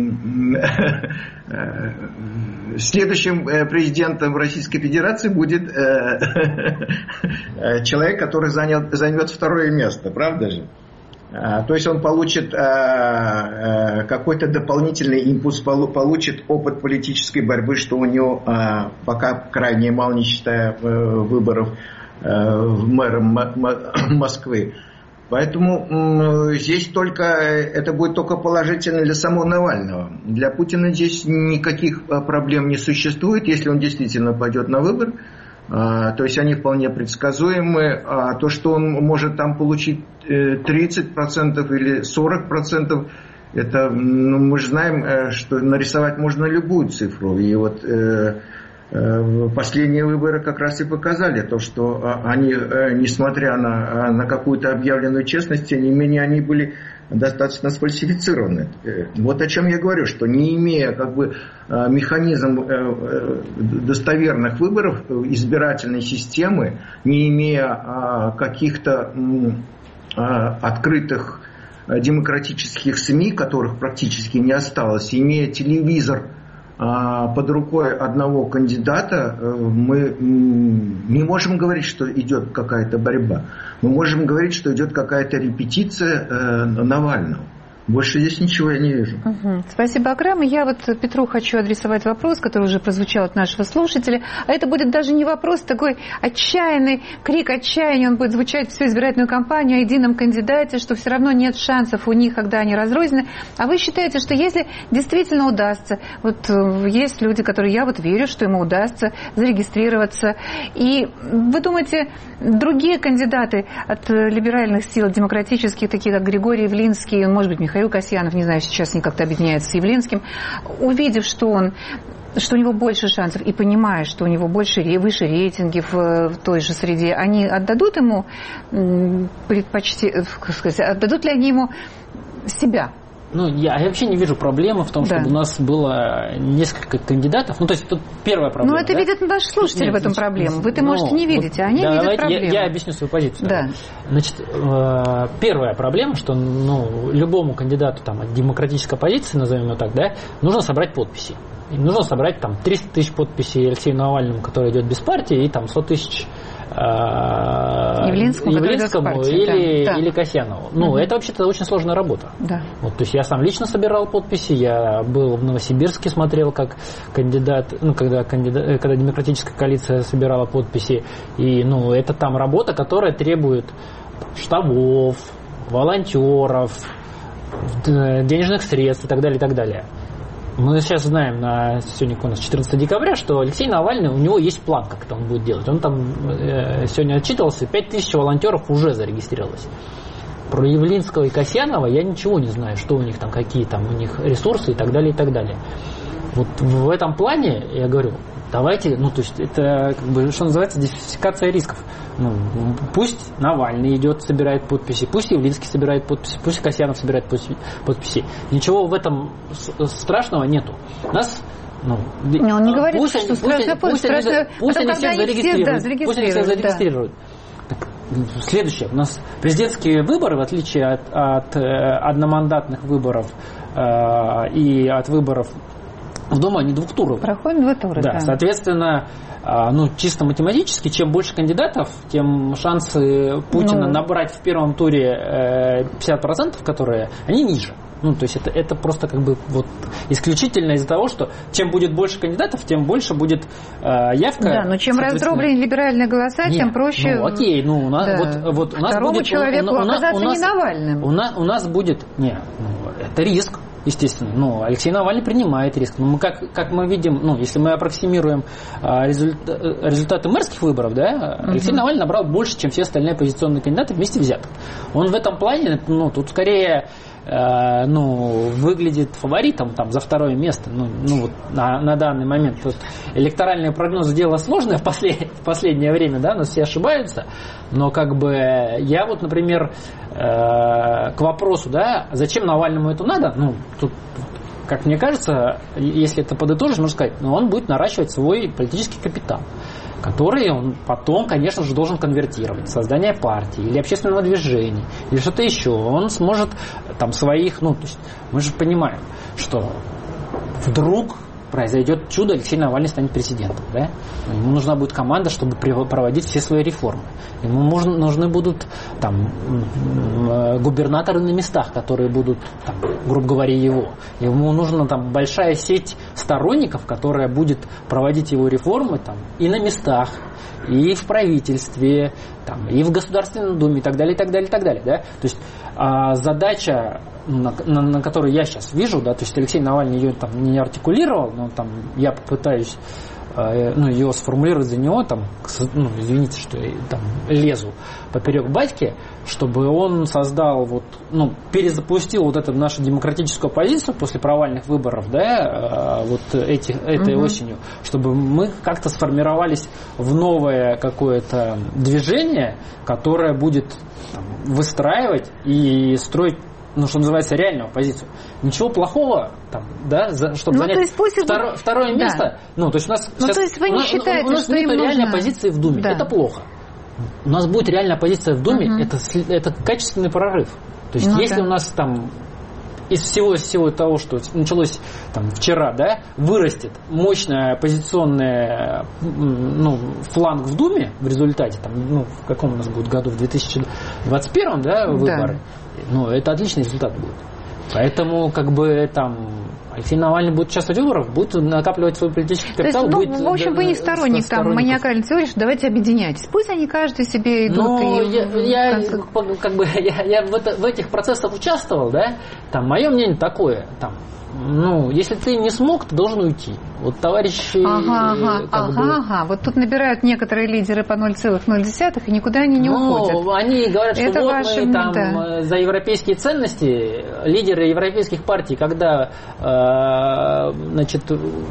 Следующим президентом Российской Федерации будет человек, который занял, займет второе место, правда же? То есть он получит какой-то дополнительный импульс, получит опыт политической борьбы, что у него пока крайне мало, не считая выборов в мэра Москвы. Поэтому здесь только, это будет только положительно для самого Навального. Для Путина здесь никаких проблем не существует, если он действительно пойдет на выбор. То есть они вполне предсказуемы. А то, что он может там получить тридцать процентов или сорок процентов, это, ну, мы же знаем, что нарисовать можно любую цифру. И вот последние выборы как раз и показали то, что они, несмотря на, на какую-то объявленную честность, тем не менее они были достаточно сфальсифицированы. Вот о чем я говорю, что не имея как бы механизм достоверных выборов, избирательной системы, не имея каких-то открытых демократических СМИ, которых практически не осталось, имея телевизор под рукой одного кандидата, мы не можем говорить, что идет какая-то борьба. Мы можем говорить, что идет какая-то репетиция Навального. Больше здесь ничего я не вижу. Угу. Спасибо, Акрам. Я вот Петру хочу адресовать вопрос, который уже прозвучал от нашего слушателя. А это будет даже не вопрос, такой отчаянный крик отчаяния. Он будет звучать всю избирательную кампанию о едином кандидате, что все равно нет шансов у них, когда они разрознены. А вы считаете, что если действительно удастся, вот есть люди, которые я вот верю, что ему удастся зарегистрироваться, и вы думаете, другие кандидаты от либеральных сил, демократических, такие как Григорий Явлинский, может быть, Михаил Касьянов, не знаю, сейчас они как-то объединяются с Явлинским, увидев, что он, что у него больше шансов, и понимая, что у него больше, выше рейтинги в, в той же среде, они отдадут ему предпочтение, как сказать, отдадут ли они ему себя? Ну, я, я вообще не вижу проблемы в том, да. чтобы у нас было несколько кандидатов. Ну, то есть, тут первая проблема. Ну, это да? видят наши слушатели Нет, в этом проблему. Вы-то, ну, можете, не видите, а они да, видят проблему. Я, я объясню свою позицию. Да. Значит, э, первая проблема, что ну, любому кандидату там, от демократической оппозиции, назовем его так, да, нужно собрать подписи. И нужно собрать там триста тысяч подписей Алексею Навальному, который идет без партии, и там сто тысяч Явлинскому, Явлинскому партии, или, да. или Касьянову. Ну, угу. это вообще-то очень сложная работа. Да. Вот, то есть я сам лично собирал подписи, я был в Новосибирске, смотрел, как кандидат, ну, когда, кандидат, когда демократическая коалиция собирала подписи. И, ну, это там работа, которая требует штабов, волонтеров, денежных средств и так далее, и так далее. Мы сейчас знаем, на сегодня у нас четырнадцатое декабря, что Алексей Навальный, у него есть план, как это он будет делать. Он там э, сегодня отчитывался, пять тысяч волонтеров уже зарегистрировалось. Про Явлинского и Касьянова я ничего не знаю, что у них там, какие там у них ресурсы и так далее, и так далее. Вот в этом плане, я говорю, давайте, ну, то есть это, как бы, что называется, диверсификация рисков. Ну, пусть Навальный идет, собирает подписи, пусть Явлинский собирает подписи, пусть Касьянов собирает подписи. Ничего в этом страшного нету. Нас, ну, не, он не говорит, пусть, что пусть, страшно, пусть, страшно, пусть они всех зарегистрируют. Да, зарегистрируют. Пусть они всех зарегистрируют. Да. Следующее. У нас президентские выборы, в отличие от, от э, одномандатных выборов э, и от выборов в Думу, они двухтуровые. Проходят два тура, да. да. Соответственно, ну, чисто математически, чем больше кандидатов, тем шансы Путина ну... набрать в первом туре пятьдесят процентов, которые, они ниже. Ну, то есть это, это просто как бы вот исключительно из-за того, что чем будет больше кандидатов, тем больше будет э, явка. Да, но чем раздроблены либеральные голоса, Нет, тем проще. Ну, окей, ну у нас да. вот, вот у нас Второму будет человеку у, у, у оказаться у нас, не Навальным. У нас, у нас будет. Нет, ну, это риск. Естественно, но Алексей Навальный принимает риск. Но мы как, как мы видим, ну, если мы аппроксимируем а, результа, результаты мэрских выборов, да, uh-huh. Алексей Навальный набрал больше, чем все остальные оппозиционные кандидаты вместе взятых. Он в этом плане, ну, тут скорее э, ну, выглядит фаворитом там, за второе место. Ну, ну вот на, на данный момент. Вот, электоральные прогнозы дело сложное в, послед, в последнее время, да, нас все ошибаются. Но как бы я вот, например, э, к вопросу, да, зачем Навальному это надо, ну, тут, как мне кажется, если это подытожить, можно сказать, ну, он будет наращивать свой политический капитал, который он потом, конечно же, должен конвертировать в создание партии или общественного движения, или что-то еще. Он сможет там своих, ну, то есть мы же понимаем, что вдруг произойдет чудо, Алексей Навальный станет президентом, да? Ему нужна будет команда, чтобы проводить все свои реформы. Ему нужны, нужны будут там губернаторы на местах, которые будут, там, грубо говоря, его. Ему нужна там большая сеть сторонников, которая будет проводить его реформы там и на местах, и в правительстве, там, и в Государственной Думе, и так далее, и так далее, и так далее. Да? То есть а, задача, на, на, на которую я сейчас вижу, да, то есть Алексей Навальный ее там не артикулировал, но там я попытаюсь ну, ее сформулировать за него, там, ну, извините, что я там лезу поперек батьки, чтобы он создал, вот, ну, перезапустил вот эту нашу демократическую оппозицию после провальных выборов, да, вот эти, этой угу. осенью, чтобы мы как-то сформировались в новое какое-то движение, которое будет там выстраивать и строить, ну, что называется, реальную оппозицию. Ничего плохого, там, да, за, чтобы ну, занять второ, будет... второе место. Да. Ну, то есть у нас ну, сейчас, то есть вы не считаете, у нас что нет реальной нужно... оппозиции в Думе. Да. Это плохо. У нас будет реальная оппозиция в Думе, угу. это, это качественный прорыв. То есть, ну, если да. у нас там из всего, из всего того, что началось там вчера, да, вырастет мощная оппозиционная, ну, фланг в Думе в результате, там, ну, в каком у нас будет году, в две тысячи двадцать первом, да, выборы, да. ну, это отличный результат будет. Поэтому, как бы, там, Алексей Навальный будет участвовать в выборах, будет накапливать свой политический капитал. То есть, будет, ну, в общем, вы не сторонник там маниакальной теории, что давайте объединяйтесь. Пусть они каждый себе идут. Ну, и... я, я, как бы, я, я в, это, в этих процессах участвовал, да, там, мое мнение такое, там, ну, если ты не смог, ты должен уйти. Вот товарищи... Ага, ага, ага, бы... ага. Вот тут набирают некоторые лидеры по ноль целых ноль десятых, и никуда они не ну, уходят. Они говорят, что это вот ваши... мы там да. за европейские ценности, лидеры европейских партий, когда э, значит,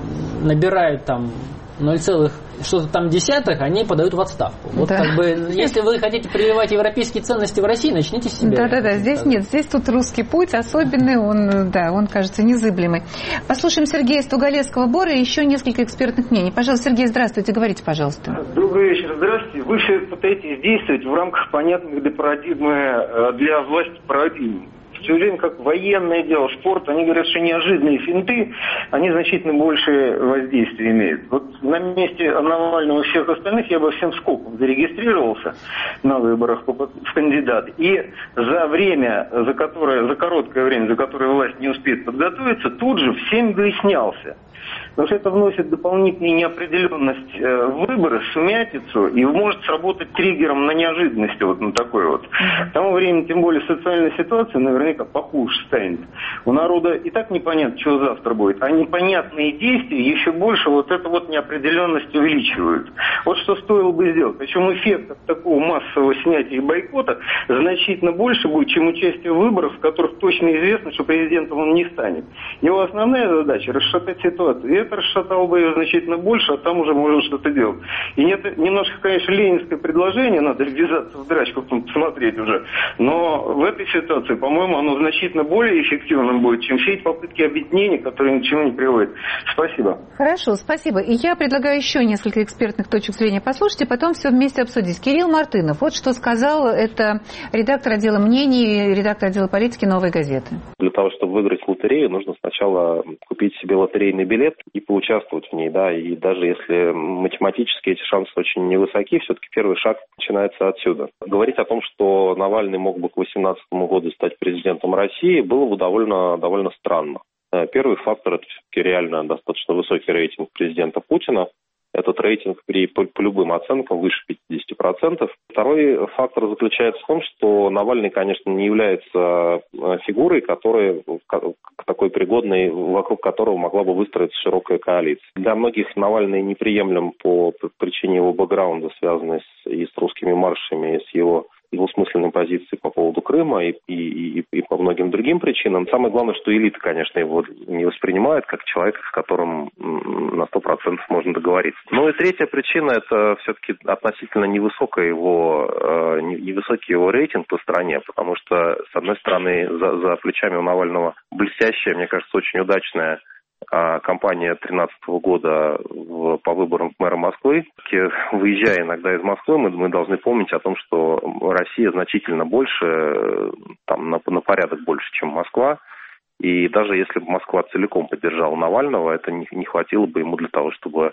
набирают там ноль целых что-то там десятых, они подают в отставку. Вот да. как бы, если вы хотите прививать европейские ценности в России, начните с себя. Да-да-да, здесь нет, здесь тут русский путь особенный, он, да, он кажется незыблемый. Послушаем Сергея Стугалевского Бора и еще несколько экспертных мнений. Пожалуйста, Сергей, здравствуйте, говорите, пожалуйста. Добрый вечер, здравствуйте. Вы все пытаетесь действовать в рамках понятных для парадигмы, для власти парадигмы. Все время как военное дело, спорт, они говорят, что неожиданные финты, они значительно больше воздействия имеют. Вот на месте Навального и всех остальных я бы всем скопом зарегистрировался на выборах в кандидаты. И за время, за которое, за короткое время, за которое власть не успеет подготовиться, тут же всем бы и снялся. Потому что это вносит дополнительную неопределенность в выборы, сумятицу, и может сработать триггером на неожиданности, вот на такой вот. К тому времени, тем более, социальная ситуация наверняка похуже станет. У народа и так непонятно, что завтра будет, а непонятные действия еще больше вот эту вот неопределенность увеличивают. Вот что стоило бы сделать. Причем эффект от такого массового снятия и бойкота значительно больше будет, чем участие в выборах, в которых точно известно, что президентом он не станет. Его основная задача – расшатать ситуацию. И это расшатало бы ее значительно больше, а там уже можно что-то делать. И нет, немножко, конечно, ленинское предложение, надо ввязаться в драчку, посмотреть уже. Но в этой ситуации, по-моему, оно значительно более эффективным будет, чем все эти попытки объединения, которые ни к чему не приводят. Спасибо. Хорошо, спасибо. И я предлагаю еще несколько экспертных точек зрения послушать, и потом все вместе обсудить. Кирилл Мартынов, вот что сказал, это редактор отдела мнений, редактор отдела политики «Новой газеты». Для того, чтобы выиграть в лотерею, нужно сначала купить себе лотерейный билет и поучаствовать в ней, да, и даже если математически эти шансы очень невысоки, все-таки первый шаг начинается отсюда. Говорить о том, что Навальный мог бы к две тысячи восемнадцатому году стать президентом России, было бы довольно, довольно странно. Первый фактор – это все-таки реально достаточно высокий рейтинг президента Путина. Этот рейтинг при, по, по любым оценкам выше пятьдесят процентов. Второй фактор заключается в том, что Навальный, конечно, не является фигурой, которая такой пригодной, вокруг которого могла бы выстроиться широкая коалиция. Для многих Навальный неприемлем по причине его бэкграунда, связанной с, и с русскими маршами, и с его двусмысленной позиции по поводу Крыма и, и, и, и по многим другим причинам. Самое главное, что элита, конечно, его не воспринимает как человека, с которым на сто процентов можно договориться. Ну и третья причина – это все-таки относительно невысокий его, невысокий его рейтинг по стране, потому что, с одной стороны, за, за плечами у Навального блестящая, мне кажется, очень удачная кампания две тысячи тринадцатого года в, по выборам мэра Москвы. Выезжая иногда из Москвы, мы, мы должны помнить о том, что Россия значительно больше, там, на, на порядок больше, чем Москва. И даже если бы Москва целиком поддержала Навального, это не, не хватило бы ему для того, чтобы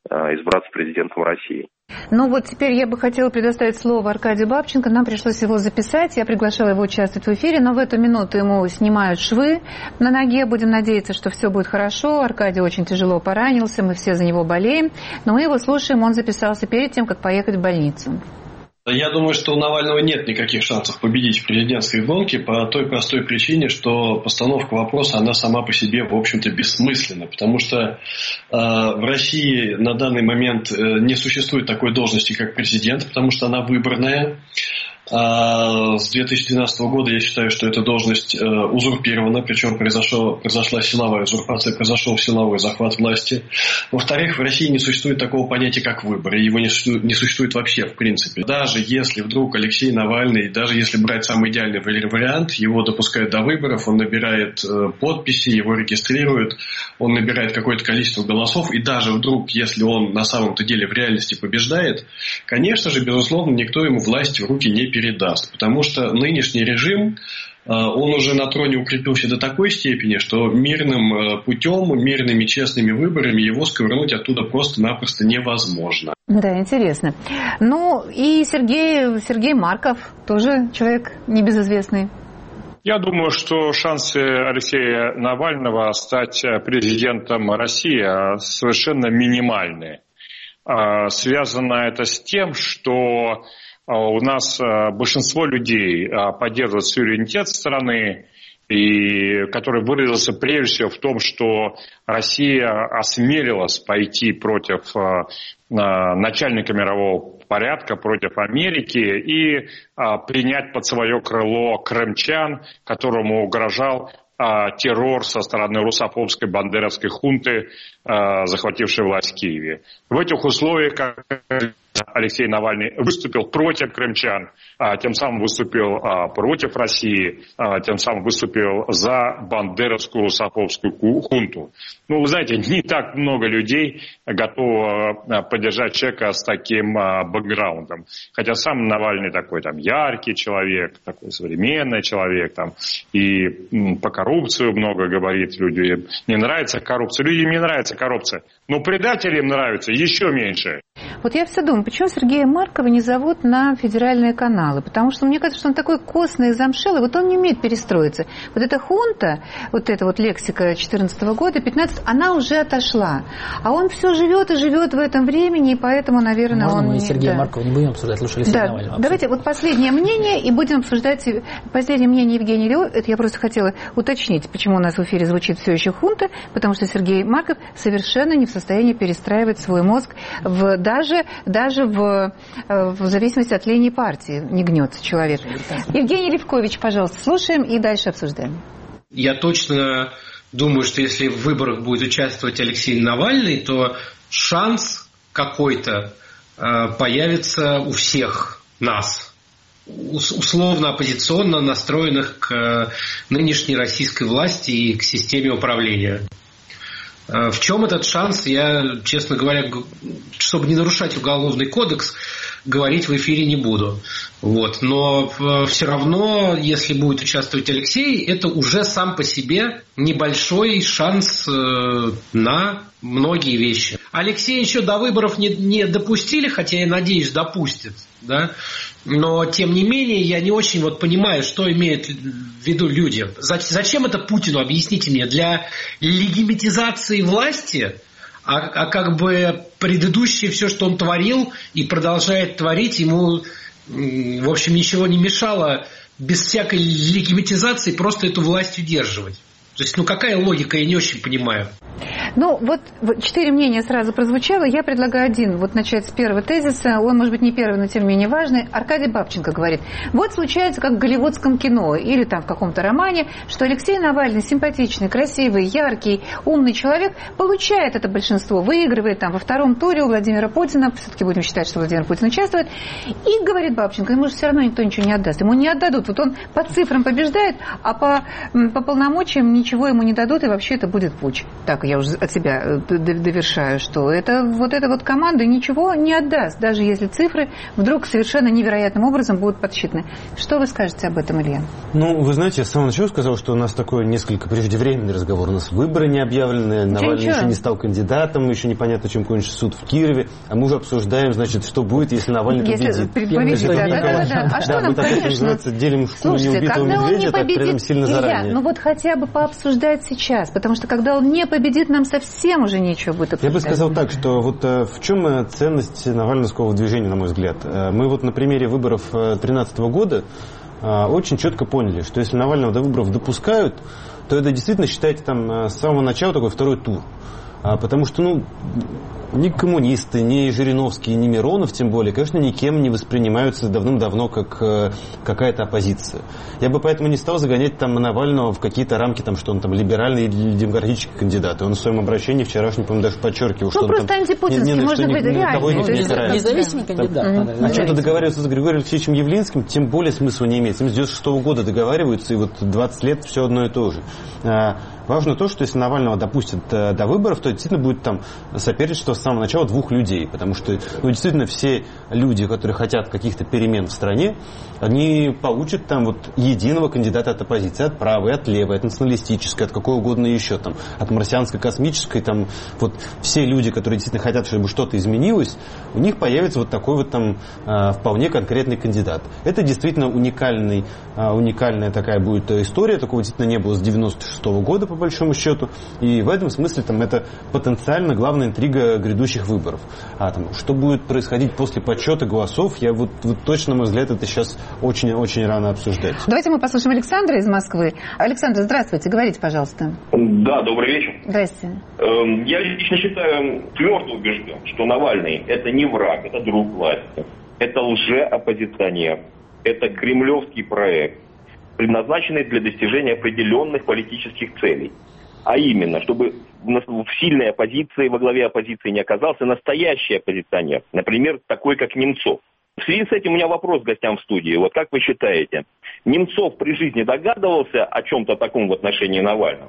избраться президентом России. Ну вот теперь я бы хотела предоставить слово Аркадию Бабченко. Нам пришлось его записать. Я приглашала его участвовать в эфире, но в эту минуту ему снимают швы на ноге. Будем надеяться, что все будет хорошо. Аркадий очень тяжело поранился, мы все за него болеем. Но мы его слушаем, он записался перед тем, как поехать в больницу. Я думаю, что у Навального нет никаких шансов победить в президентской гонке по той простой причине, что постановка вопроса, она сама по себе, в общем-то, бессмысленна. Потому что э, в России на данный момент э, не существует такой должности, как президент, потому что она выборная. А с две тысячи двенадцатого года я считаю, что эта должность э, узурпирована, причем произошло, произошла силовая узурпация, произошел силовой захват власти. Во-вторых, в России не существует такого понятия, как выборы, его не существует, не существует вообще, в принципе. Даже если вдруг Алексей Навальный, даже если брать самый идеальный вариант, его допускают до выборов, он набирает э, подписи, его регистрируют, он набирает какое-то количество голосов, и даже вдруг, если он на самом-то деле в реальности побеждает, конечно же, безусловно, никто ему власть в руки не передаст, потому что нынешний режим, он уже на троне укрепился до такой степени, что мирным путем, мирными честными выборами его сковырнуть оттуда просто-напросто невозможно. Да, интересно. Ну и Сергей, Сергей Марков, тоже человек небезызвестный. Я думаю, что шансы Алексея Навального стать президентом России совершенно минимальны. Связано это с тем, что у нас большинство людей поддерживают суверенитет страны, и который выразился прежде всего в том, что Россия осмелилась пойти против начальника мирового порядка, против Америки и принять под свое крыло крымчан, которому угрожал террор со стороны русофобской бандеровской хунты, захватившей власть в Киеве. В этих условиях Алексей Навальный выступил против крымчан, тем самым выступил против России, тем самым выступил за бандеровскую русофобскую хунту. Ну, вы знаете, не так много людей готово поддержать человека с таким бэкграундом. Хотя сам Навальный такой там яркий человек, такой современный человек, там, и по коррупции много говорит, люди не нравится коррупция. Людям не нравится коррупция, но предателям нравится еще меньше. Вот я все думаю, почему Сергея Маркова не зовут на федеральные каналы? Потому что мне кажется, что он такой костный и замшелый, вот он не умеет перестроиться. Вот эта хунта, вот эта вот лексика четырнадцатого года, пятнадцатого, она уже отошла. А он все живет и живет в этом времени, и поэтому, наверное, Можно он... мы не... Сергея да. Маркова не будем обсуждать, лучше Алексея да. Навального. Давайте вот последнее мнение, и будем обсуждать последнее мнение Евгения Лео. Это я просто хотела уточнить, почему у нас в эфире звучит все еще хунта, потому что Сергей Марков совершенно не в состоянии перестраивать свой мозг в, даже, даже в, в зависимости от линии партии. Не гнется человек. Евгений Левкович, пожалуйста, слушаем и дальше обсуждаем. Я точно думаю, что если в выборах будет участвовать Алексей Навальный, то шанс какой-то появится у всех нас, условно оппозиционно настроенных к нынешней российской власти и к системе управления. В чем этот шанс, я, честно говоря, чтобы не нарушать уголовный кодекс, говорить в эфире не буду. Вот. Но все равно, если будет участвовать Алексей, это уже сам по себе небольшой шанс на многие вещи. Алексея еще до выборов не, не допустили, хотя я надеюсь, допустят. Да? Но, тем не менее, я не очень вот понимаю, что имеют в виду люди. Зачем это Путину, объясните мне, для легитимизации власти, а, а как бы предыдущее все, что он творил и продолжает творить, ему, в общем, ничего не мешало без всякой легитимизации просто эту власть удерживать. То есть, ну какая логика, я не очень понимаю. Ну, вот четыре мнения сразу прозвучало. Я предлагаю один. Вот начать с первого тезиса. Он, может быть, не первый, но тем не менее важный. Аркадий Бабченко говорит. Вот случается, как в голливудском кино или там в каком-то романе, что Алексей Навальный симпатичный, красивый, яркий, умный человек получает это большинство, выигрывает там во втором туре у Владимира Путина. Все-таки будем считать, что Владимир Путин участвует. И, говорит Бабченко, ему же все равно никто ничего не отдаст. Ему не отдадут. Вот он по цифрам побеждает, а по, по полномочиям ничего ему не дадут, и вообще это будет путч. Так, я уже от себя довершаю, что это вот эта вот команда ничего не отдаст, даже если цифры вдруг совершенно невероятным образом будут подсчитаны. Что вы скажете об этом, Илья? Ну, вы знаете, я с самого начала сказал, что у нас такой несколько преждевременный разговор. У нас выборы не объявлены, Навальный ничего. еще не стал кандидатом, еще непонятно, чем кончится суд в Киеве, а мы уже обсуждаем, значит, что будет, если Навальный если победит. победит, да, да, да, да. А что да, нам, мы так, конечно. называется, делим шкуру неубитого медведя, так прям сильно Илья, заранее. ну вот хотя бы пообсуждать сейчас, потому что когда он не победит, нам совсем уже нечего будет обсуждать. Я бы сказал так, что вот в чем ценность навальновского движения, на мой взгляд. Мы вот на примере выборов две тысячи тринадцатого года очень четко поняли, что если Навального до выборов допускают, то это действительно, считайте, там с самого начала такой второй тур. Потому что, ну, ни коммунисты, ни Жириновский, ни Миронов, тем более, конечно, никем не воспринимаются давным-давно как э, какая-то оппозиция. Я бы поэтому не стал загонять там Навального в какие-то рамки, там, что он там либеральный или демократический кандидат. И он в своем обращении вчерашнем, по-моему, даже подчеркивал, ну, что он просто там... антипутинский, не, не, можно что быть, ни, реально. Не, не старается. Независимый кандидат. Mm-hmm. О чем-то договариваться с Григорием Алексеевичем Явлинским, тем более смысла не имеет. С девяносто шестого года договариваются, и вот двадцать лет все одно и то же. А, важно то, что если Навального допустят а, до выборов, то действительно будет там соперничество с самого начала двух людей. Потому что, ну, действительно, все люди, которые хотят каких-то перемен в стране, они получат там вот единого кандидата от оппозиции, от правой, от левой, от националистической, от какой угодно еще, там, от марсианской, космической, там, вот все люди, которые действительно хотят, чтобы что-то изменилось, у них появится вот такой вот там э, вполне конкретный кандидат. Это действительно уникальный, э, уникальная такая будет история, такого действительно не было с девяносто шестого года, по большому счету, и в этом смысле там это потенциально главная интрига грядущих выборов. А там, что будет происходить после подсчета голосов, я вот, вот точно, на мой взгляд, это сейчас очень-очень рано обсуждать. Давайте мы послушаем Александра из Москвы. Александр, здравствуйте, говорите, пожалуйста. Да, добрый вечер. Здрасте. Я лично считаю, твердо убежден, что Навальный – это не враг, это друг власти. Это лже-оппозиционер. Это кремлевский проект, предназначенный для достижения определенных политических целей. А именно, чтобы в сильной оппозиции, во главе оппозиции не оказался настоящий оппозиционер. Например, такой, как Немцов. В связи с этим у меня вопрос к гостям в студии. Вот как вы считаете, Немцов при жизни догадывался о чем-то таком в отношении Навального?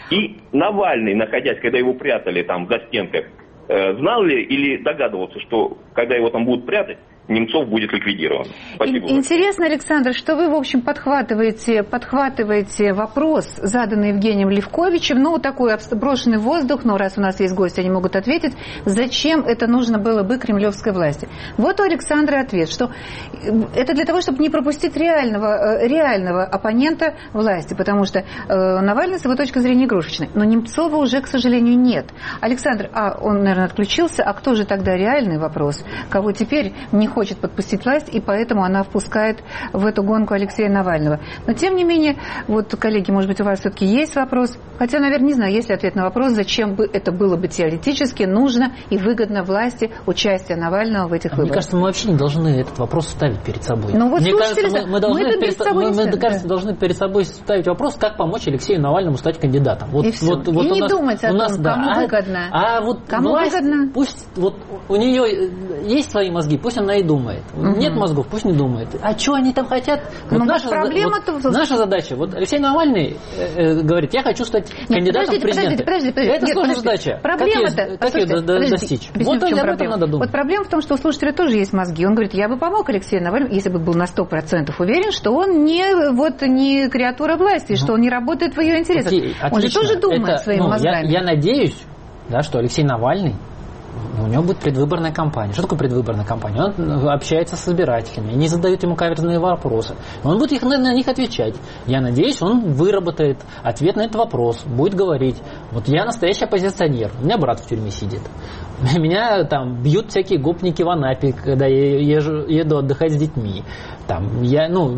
И Навальный, находясь, когда его прятали там за стенкой, э, знал ли или догадывался, что когда его там будут прятать, Немцов будет ликвидирован? Спасибо. Интересно, Александр, что вы, в общем, подхватываете, подхватываете вопрос, заданный Евгением Левковичем, ну, такой брошенный в воздух, но раз у нас есть гости, они могут ответить, зачем это нужно было бы кремлевской власти. Вот у Александра ответ, что это для того, чтобы не пропустить реального, реального оппонента власти, потому что э, Навальный, с его точки зрения, игрушечный. Но Немцова уже, к сожалению, нет. Александр, а он, наверное, отключился, а кто же тогда реальный вопрос? Кого теперь не хочет подпустить власть, и поэтому она впускает в эту гонку Алексея Навального. Но, тем не менее, вот, коллеги, может быть, у вас все-таки есть вопрос, хотя, наверное, не знаю, есть ли ответ на вопрос, зачем бы это было бы теоретически нужно и выгодно власти участие Навального в этих выборах. Мне кажется, мы вообще не должны этот вопрос ставить перед собой. Ну, вот Мне слушайте, кажется, мы, мы, должны мы, перед, собой мы, мы ставим, кажется, да. должны перед собой ставить вопрос, как помочь Алексею Навальному стать кандидатом. Вот, и все. Вот, вот и не нас, думать о том, нас, кому да, выгодно. А, а вот кому власть, выгодно? Пусть вот у нее есть свои мозги, пусть она и думает. Угу. Нет мозгов, пусть не думает. А что они там хотят? Вот ну, наша, проблема вот, наша задача. Вот Алексей Навальный э, э, говорит, я хочу стать кандидатом Нет, в президенты. Подождите, подождите, подождите. Это Нет, сложная подождите. задача. Проблема-то, как ее, как ее достичь? Вот об этом надо думать. Вот проблема в том, что у слушателя тоже есть мозги. Он говорит, я бы помог Алексею Навальному, если бы был на сто процентов уверен, что он не, вот, не креатура власти, ну, что он не работает в ее интересах. Окей, он же тоже думает это, своими ну, мозгами. Я, я надеюсь, да, что Алексей Навальный, у него будет предвыборная кампания. Что такое предвыборная кампания? Он общается с избирателями, они задают ему каверзные вопросы. Он будет их, на, на них отвечать. Я надеюсь, он выработает ответ на этот вопрос, будет говорить, вот я настоящий оппозиционер, у меня брат в тюрьме сидит. Меня там бьют всякие гопники в Анапе, когда я езжу, еду отдыхать с детьми. Там, я, ну,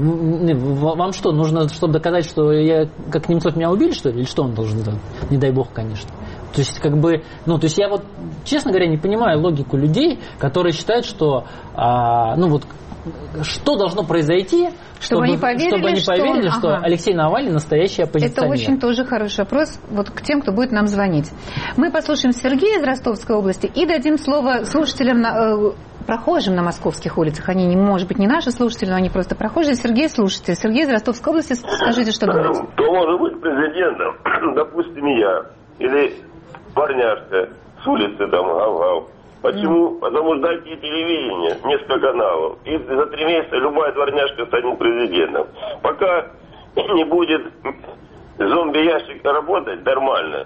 вам что, нужно, чтобы доказать, что я, как Немцов, меня убили, что ли? Или что он должен делать? Не дай бог, конечно. То есть, как бы, ну, то есть я вот, честно говоря, не понимаю логику людей, которые считают, что, а, ну, вот, что должно произойти, чтобы, чтобы они поверили, чтобы они поверили что, что ага. Алексей Навальный настоящий оппозиционер. Это очень тоже хороший вопрос вот к тем, кто будет нам звонить. Мы послушаем Сергея из Ростовской области и дадим слово слушателям, на, э, прохожим на московских улицах. Они, не, может быть, не наши слушатели, но они просто прохожие. Сергей, слушатель. Сергей из Ростовской области, скажите, что думаете? Кто может быть президентом? Допустим, я. Или дворняжка с улицы там, ау-ау. Почему? Mm. Потому что дайте телевидение, несколько каналов. И за три месяца любая дворняжка станет президентом. Пока не будет зомби-ящик работать нормально,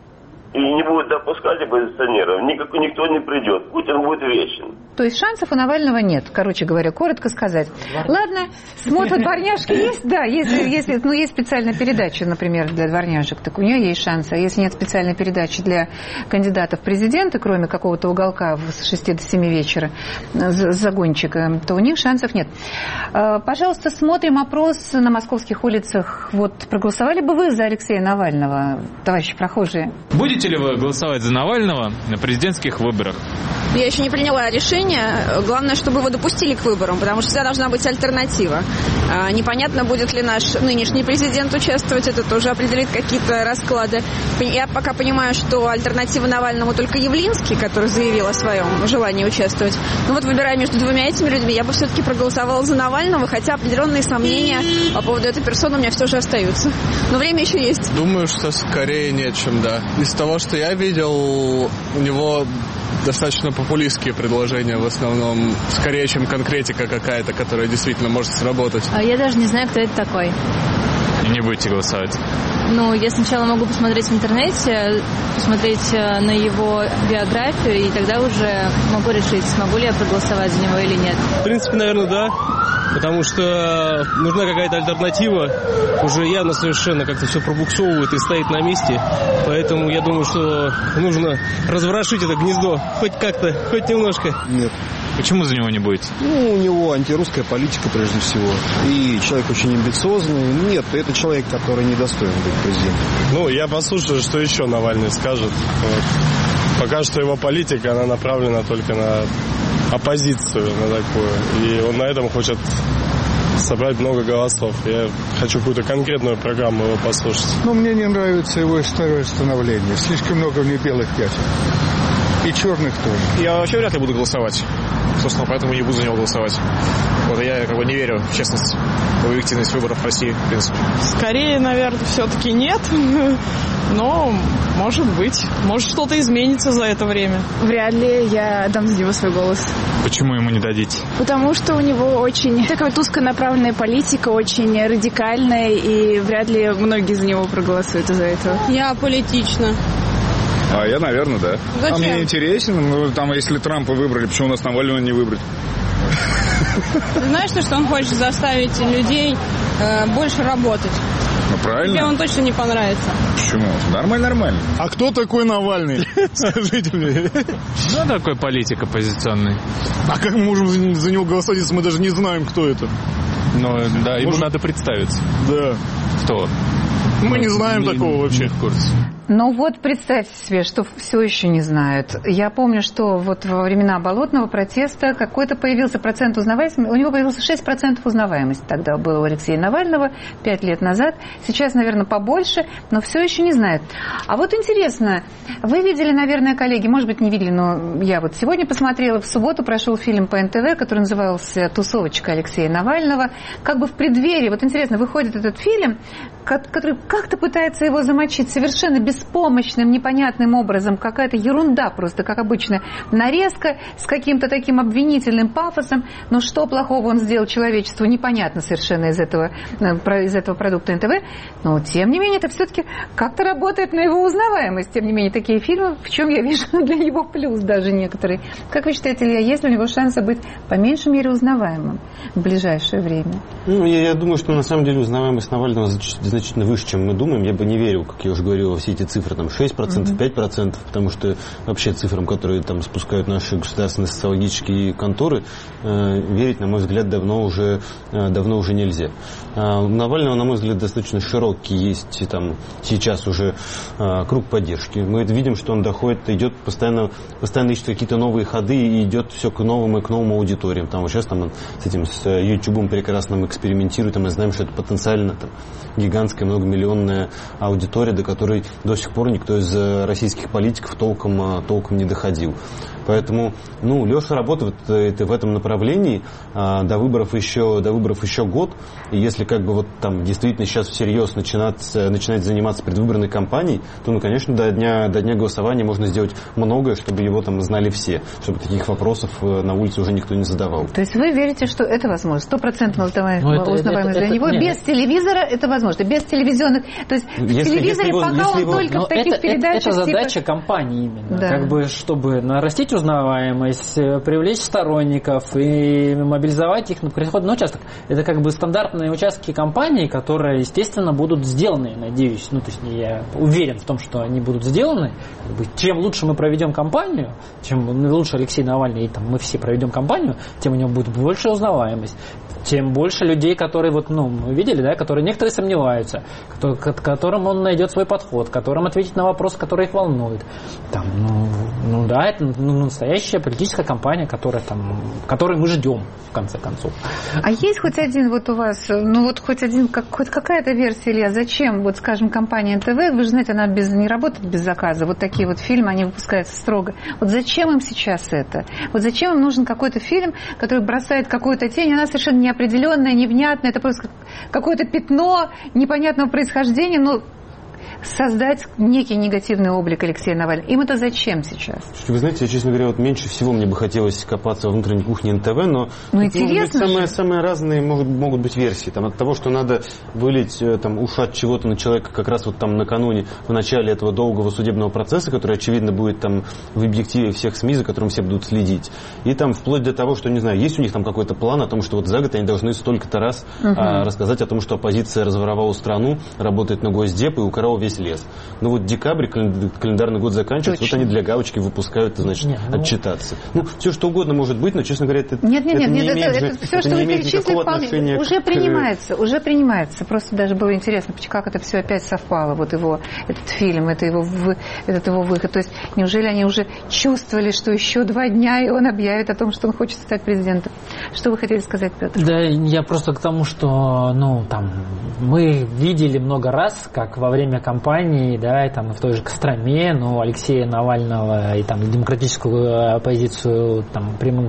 и не будет допускать оппозиционеров, никак, никто не придет. Путин будет вечен. То есть шансов у Навального нет, короче говоря, коротко сказать. Ладно, смотр дворняжки есть, да, если, если ну, есть специальная передача, например, для дворняжек, так у нее есть шансы. А если нет специальной передачи для кандидатов в президенты, кроме какого-то уголка с шести до семи вечера, загончика, то у них шансов нет. Пожалуйста, смотрим опрос на московских улицах. Вот проголосовали бы вы за Алексея Навального, товарищи прохожие? Будете ли вы голосовать за Навального на президентских выборах? Я еще не приняла решение. Главное, чтобы его допустили к выборам, потому что всегда должна быть альтернатива. Непонятно, будет ли наш нынешний президент участвовать, это тоже определит какие-то расклады. Я пока понимаю, что альтернатива Навальному только Явлинский, который заявил о своем желании участвовать. Но вот, выбирая между двумя этими людьми, я бы все-таки проголосовала за Навального, хотя определенные сомнения по поводу этой персоны у меня все же остаются. Но время еще есть. Думаю, что скорее нет, чем да. Из того, что я видел, у него достаточно популистские предложения в основном, скорее, чем конкретика какая-то, которая действительно может сработать. А я даже не знаю, кто это такой. Не будете голосовать? Ну, я сначала могу посмотреть в интернете, посмотреть на его биографию, и тогда уже могу решить, смогу ли я проголосовать за него или нет. В принципе, наверное, да. Потому что нужна какая-то альтернатива. Уже явно совершенно как-то все пробуксовывает и стоит на месте. Поэтому я думаю, что нужно разворошить это гнездо. Хоть как-то, хоть немножко. Нет. Почему за него не будете? Ну, у него антирусская политика прежде всего. И человек очень амбициозный. Нет, это человек, который недостоин быть президентом. Ну, я послушаю, что еще Навальный скажет. Вот. Пока что его политика, она направлена только на оппозицию, на такую. И он на этом хочет собрать много голосов. Я хочу какую-то конкретную программу его послушать. Ну, мне не нравится его второе становление. Слишком много в ней белых пятен. И черных тоже. Я вообще вряд ли буду голосовать. Собственно, поэтому не буду за него голосовать. Вот я как бы не верю в честность, в объективность выборов в России, в принципе. Скорее, наверное, все-таки нет. Но, может быть, может что-то изменится за это время. Вряд ли я дам за него свой голос. Почему ему не дадите? Потому что у него очень такая вот узконаправленная политика, очень радикальная, и вряд ли многие за него проголосуют из-за этого. Я аполитична. А я, наверное, да. Зачем? А мне интересно, ну, там, если Трампа выбрали, почему у нас Навального не выбрать? Ты знаешь, что он хочет заставить людей э, больше работать? Ну, правильно. Тебе он точно не понравится. Почему? Нормально, нормально. А кто такой Навальный? Скажите мне. Что такой политик оппозиционный? А как мы можем за него голосовать, если мы даже не знаем, кто это? Ну, да, ему Может... надо представиться. Да. Кто? Мы не знаем не, такого вообще. Не в курсе. Ну вот представьте себе, что все еще не знают. Я помню, что вот во времена болотного протеста какой-то появился процент узнаваемости. У него появился шесть процентов узнаваемости. Тогда было у Алексея Навального пять лет назад. Сейчас, наверное, побольше, но все еще не знают. А вот интересно, вы видели, наверное, коллеги, может быть, не видели, но я вот сегодня посмотрела, в субботу прошел фильм по эн тэ вэ, который назывался «Тусовочка Алексея Навального». Как бы в преддверии, вот интересно, выходит этот фильм, который как-то пытается его замочить совершенно беспомощным, непонятным образом. Какая-то ерунда просто, как обычно, нарезка с каким-то таким обвинительным пафосом. Но что плохого он сделал человечеству, непонятно совершенно из этого, из этого продукта эн тэ вэ. Но, тем не менее, это все-таки как-то работает на его узнаваемость. Тем не менее, такие фильмы, в чем я вижу для него плюс даже некоторые. Как вы считаете, Илья, есть ли у него шансы быть по меньшей мере узнаваемым в ближайшее время? Ну, я, я думаю, что на самом деле узнаваемость Навального значительно выше, чем мы думаем. Я бы не верил, как я уже говорил, во все эти цифры, там шесть процентов, пять процентов, потому что вообще цифрам, которые там спускают наши государственные социологические конторы, э, верить, на мой взгляд, давно уже, э, давно уже нельзя. А у Навального, на мой взгляд, достаточно широкий есть там сейчас уже э, круг поддержки. Мы видим, что он доходит, идет постоянно, постоянно ищет какие-то новые ходы и идет все к новым и к новым аудиториям. Там вот сейчас там, с этим с Ютубом прекрасным экспериментирует, и мы знаем, что это потенциально там гигантская многомиллионная аудитория, до которой до сих пор никто из российских политиков толком, толком не доходил. Поэтому, ну, Леша работает в этом направлении, до выборов еще, до выборов еще год, и если как бы вот там действительно сейчас всерьез начинать, начинать заниматься предвыборной кампанией, то, ну, конечно, до дня, до дня голосования можно сделать многое, чтобы его там знали все, чтобы таких вопросов на улице уже никто не задавал. То есть вы верите, что это возможно? Стопроцентно узнаваемость для него? Нет, без телевизора это возможно, без телевизионных... То есть в если, телевизоре если пока его, он его... только Но в таких это, передачах... Это, это задача типа... компании именно. Да. Как бы, чтобы нарастить узнаваемость, привлечь сторонников и мобилизовать их на переходный участок. Это как бы стандартные участки компании, которые, естественно, будут сделаны, надеюсь. Ну, то есть я уверен в том, что они будут сделаны. Как бы, чем лучше мы проведем кампанию, чем лучше Алексей Навальный и там, мы все проведем кампанию, тем у него будет больше узнаваемость. Тем больше людей, которые, вот, ну, мы видели, да, которые некоторые сомневаются, которые, которым он найдет свой подход, которым ответить на вопросы, которые их волнуют. Там, ну, ну да, это ну, настоящая политическая кампания, которая, там, которой мы ждем, в конце концов. А есть хоть один вот у вас, ну вот хоть один, как, хоть какая-то версия, Илья, зачем, вот скажем, компания эн тэ вэ, вы же знаете, она без, не работает без заказа, вот такие вот фильмы, они выпускаются строго. Вот зачем им сейчас это? Вот зачем им нужен какой-то фильм, который бросает какую-то тень, она совершенно не определенное, невнятное, это просто какое-то пятно непонятного происхождения, но создать некий негативный облик Алексея Навального. Им это зачем сейчас? Вы знаете, я, честно говоря, вот меньше всего мне бы хотелось копаться во внутренней кухне эн тэ вэ, но ну, интересно быть, самые, самые разные могут, могут быть версии. Там, от того, что надо вылить там, ушат чего-то на человека как раз вот там накануне, в начале этого долгого судебного процесса, который, очевидно, будет там в объективе всех СМИ, за которым все будут следить. И там вплоть до того, что, не знаю, есть у них там какой-то план о том, что вот за год они должны столько-то раз uh-huh. а, рассказать о том, что оппозиция разворовала страну, работает на Госдеп и укорол весь лес. Ну вот декабрь, календарный год заканчивается, Точно. Вот они для галочки выпускают, значит, нет, ну... отчитаться. Ну, все что угодно может быть, но, честно говоря, это, нет, нет, это нет, не нет, имеет, это, же, это, все, это что не вы имеет никакого отношения уже к... принимается, уже принимается. Просто даже было интересно, как это все опять совпало, вот его, этот фильм, это его, этот его выход. То есть, неужели они уже чувствовали, что еще два дня, и он объявит о том, что он хочет стать президентом? Что вы хотели сказать, Петр? Да, я просто к тому, что, ну, там, мы видели много раз, как во время кампании, да, и там в той же Костроме, ну, Алексея Навального и там демократическую оппозицию, там, прямо,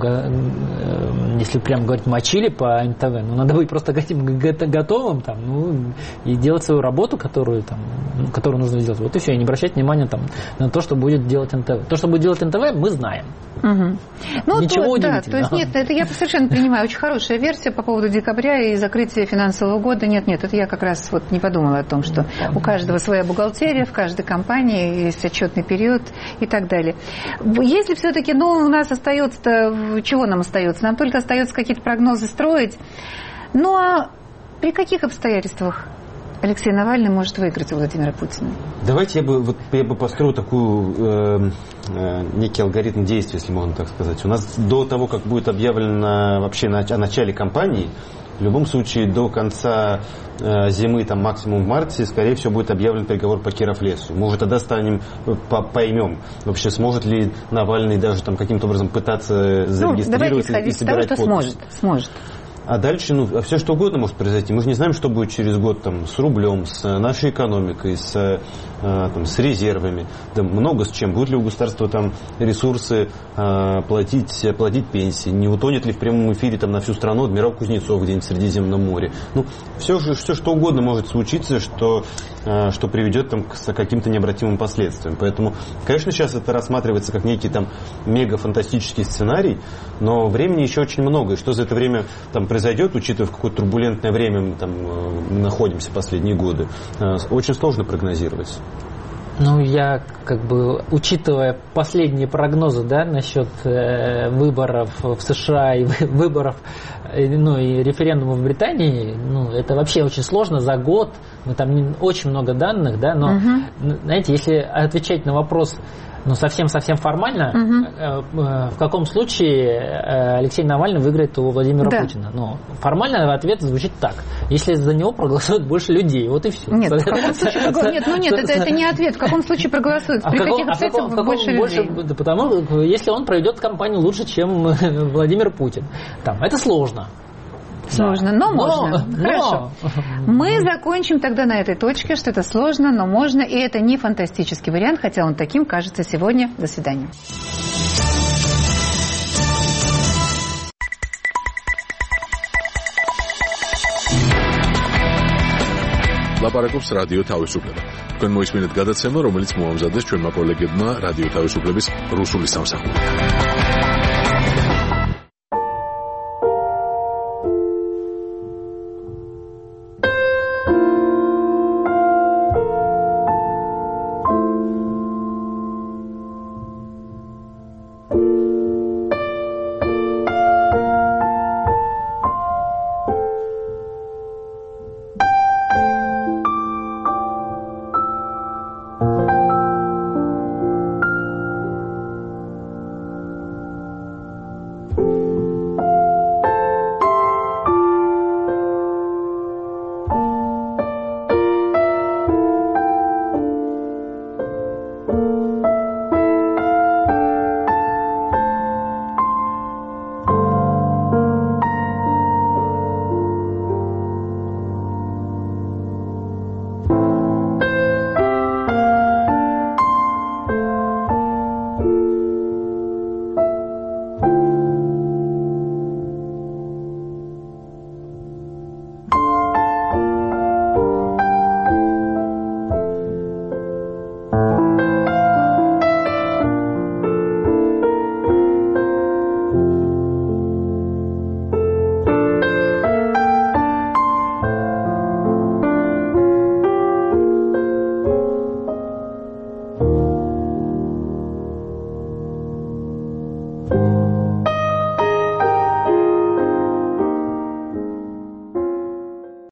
если прямо говорить, мочили по эн тэ вэ, ну, надо быть просто готовым, там, ну, и делать свою работу, которую, там, которую нужно сделать. Вот и все, и не обращать внимания, там, на то, что будет делать эн тэ вэ. То, что будет делать эн тэ вэ, мы знаем. Угу. Ну, Ничего то, удивительного. Да, то есть, нет, это я совершенно принимаю. Очень хорошая версия по поводу декабря и закрытия финансового года. Нет, нет, это я как раз вот не подумала о том, что у каждого своя бухгалтерия, в каждой компании есть отчетный период и так далее. Если все-таки, ну, у нас остается, чего нам остается? Нам только остается какие-то прогнозы строить. Ну, а при каких обстоятельствах Алексей Навальный может выиграть у Владимира Путина? Давайте я бы, вот, я бы построю такую, э, э, некий алгоритм действий, если можно так сказать. У нас до того, как будет объявлено вообще на, о начале кампании, в любом случае до конца э, зимы, там максимум в марте, скорее всего, будет объявлен приговор по Киров-лесу. Мы уже тогда станем, по поймем, вообще сможет ли Навальный даже там каким-то образом пытаться зарегистрироваться ну, и собирать подписи. Сможет, сможет. А дальше, ну, все что угодно может произойти. Мы же не знаем, что будет через год там, с рублем, с нашей экономикой, с, э, там, с резервами. Да много с чем. Будут ли у государства там ресурсы э, платить, платить пенсии? Не утонет ли в прямом эфире там, на всю страну адмирал Кузнецов где-нибудь в Средиземном море? Ну, все, все что угодно может случиться, что, э, что приведет там, к каким-то необратимым последствиям. Поэтому, конечно, сейчас это рассматривается как некий там мега-фантастический сценарий, но времени еще очень много. И что за это время там произойдет, учитывая, в какое турбулентное время мы там мы находимся последние годы, очень сложно прогнозировать. Ну, я, как бы, учитывая последние прогнозы, да, насчет э, выборов в США и выборов, э, ну, и референдума в Британии, ну, это вообще очень сложно за год, ну, там не, очень много данных, да, но, uh-huh. знаете, если отвечать на вопрос, ну, совсем-совсем формально, uh-huh. в каком случае Алексей Навальный выиграет у Владимира да. Путина? Ну, формально ответ звучит так. Если за него проголосует больше людей, вот и все. Нет, в каком случае, нет, ну нет, это, это не ответ. В каком случае проголосует? При каких обстоятельствах больше людей? Да, потому, если он проведет кампанию лучше, чем Владимир Путин. Там, это сложно. Сложно, но, но можно. Но. Хорошо. Мы закончим тогда на этой точке, что это сложно, но можно. И это не фантастический вариант, хотя он таким кажется сегодня. До свидания. ლაპარაკობს რადიო თავისუფლება. თქვენ მოისმინეთ გადაცემა, რომელიც მოამზადეს ჩვენმა კოლეგებმა რადიო თავისუფლების რუსული სამსახური.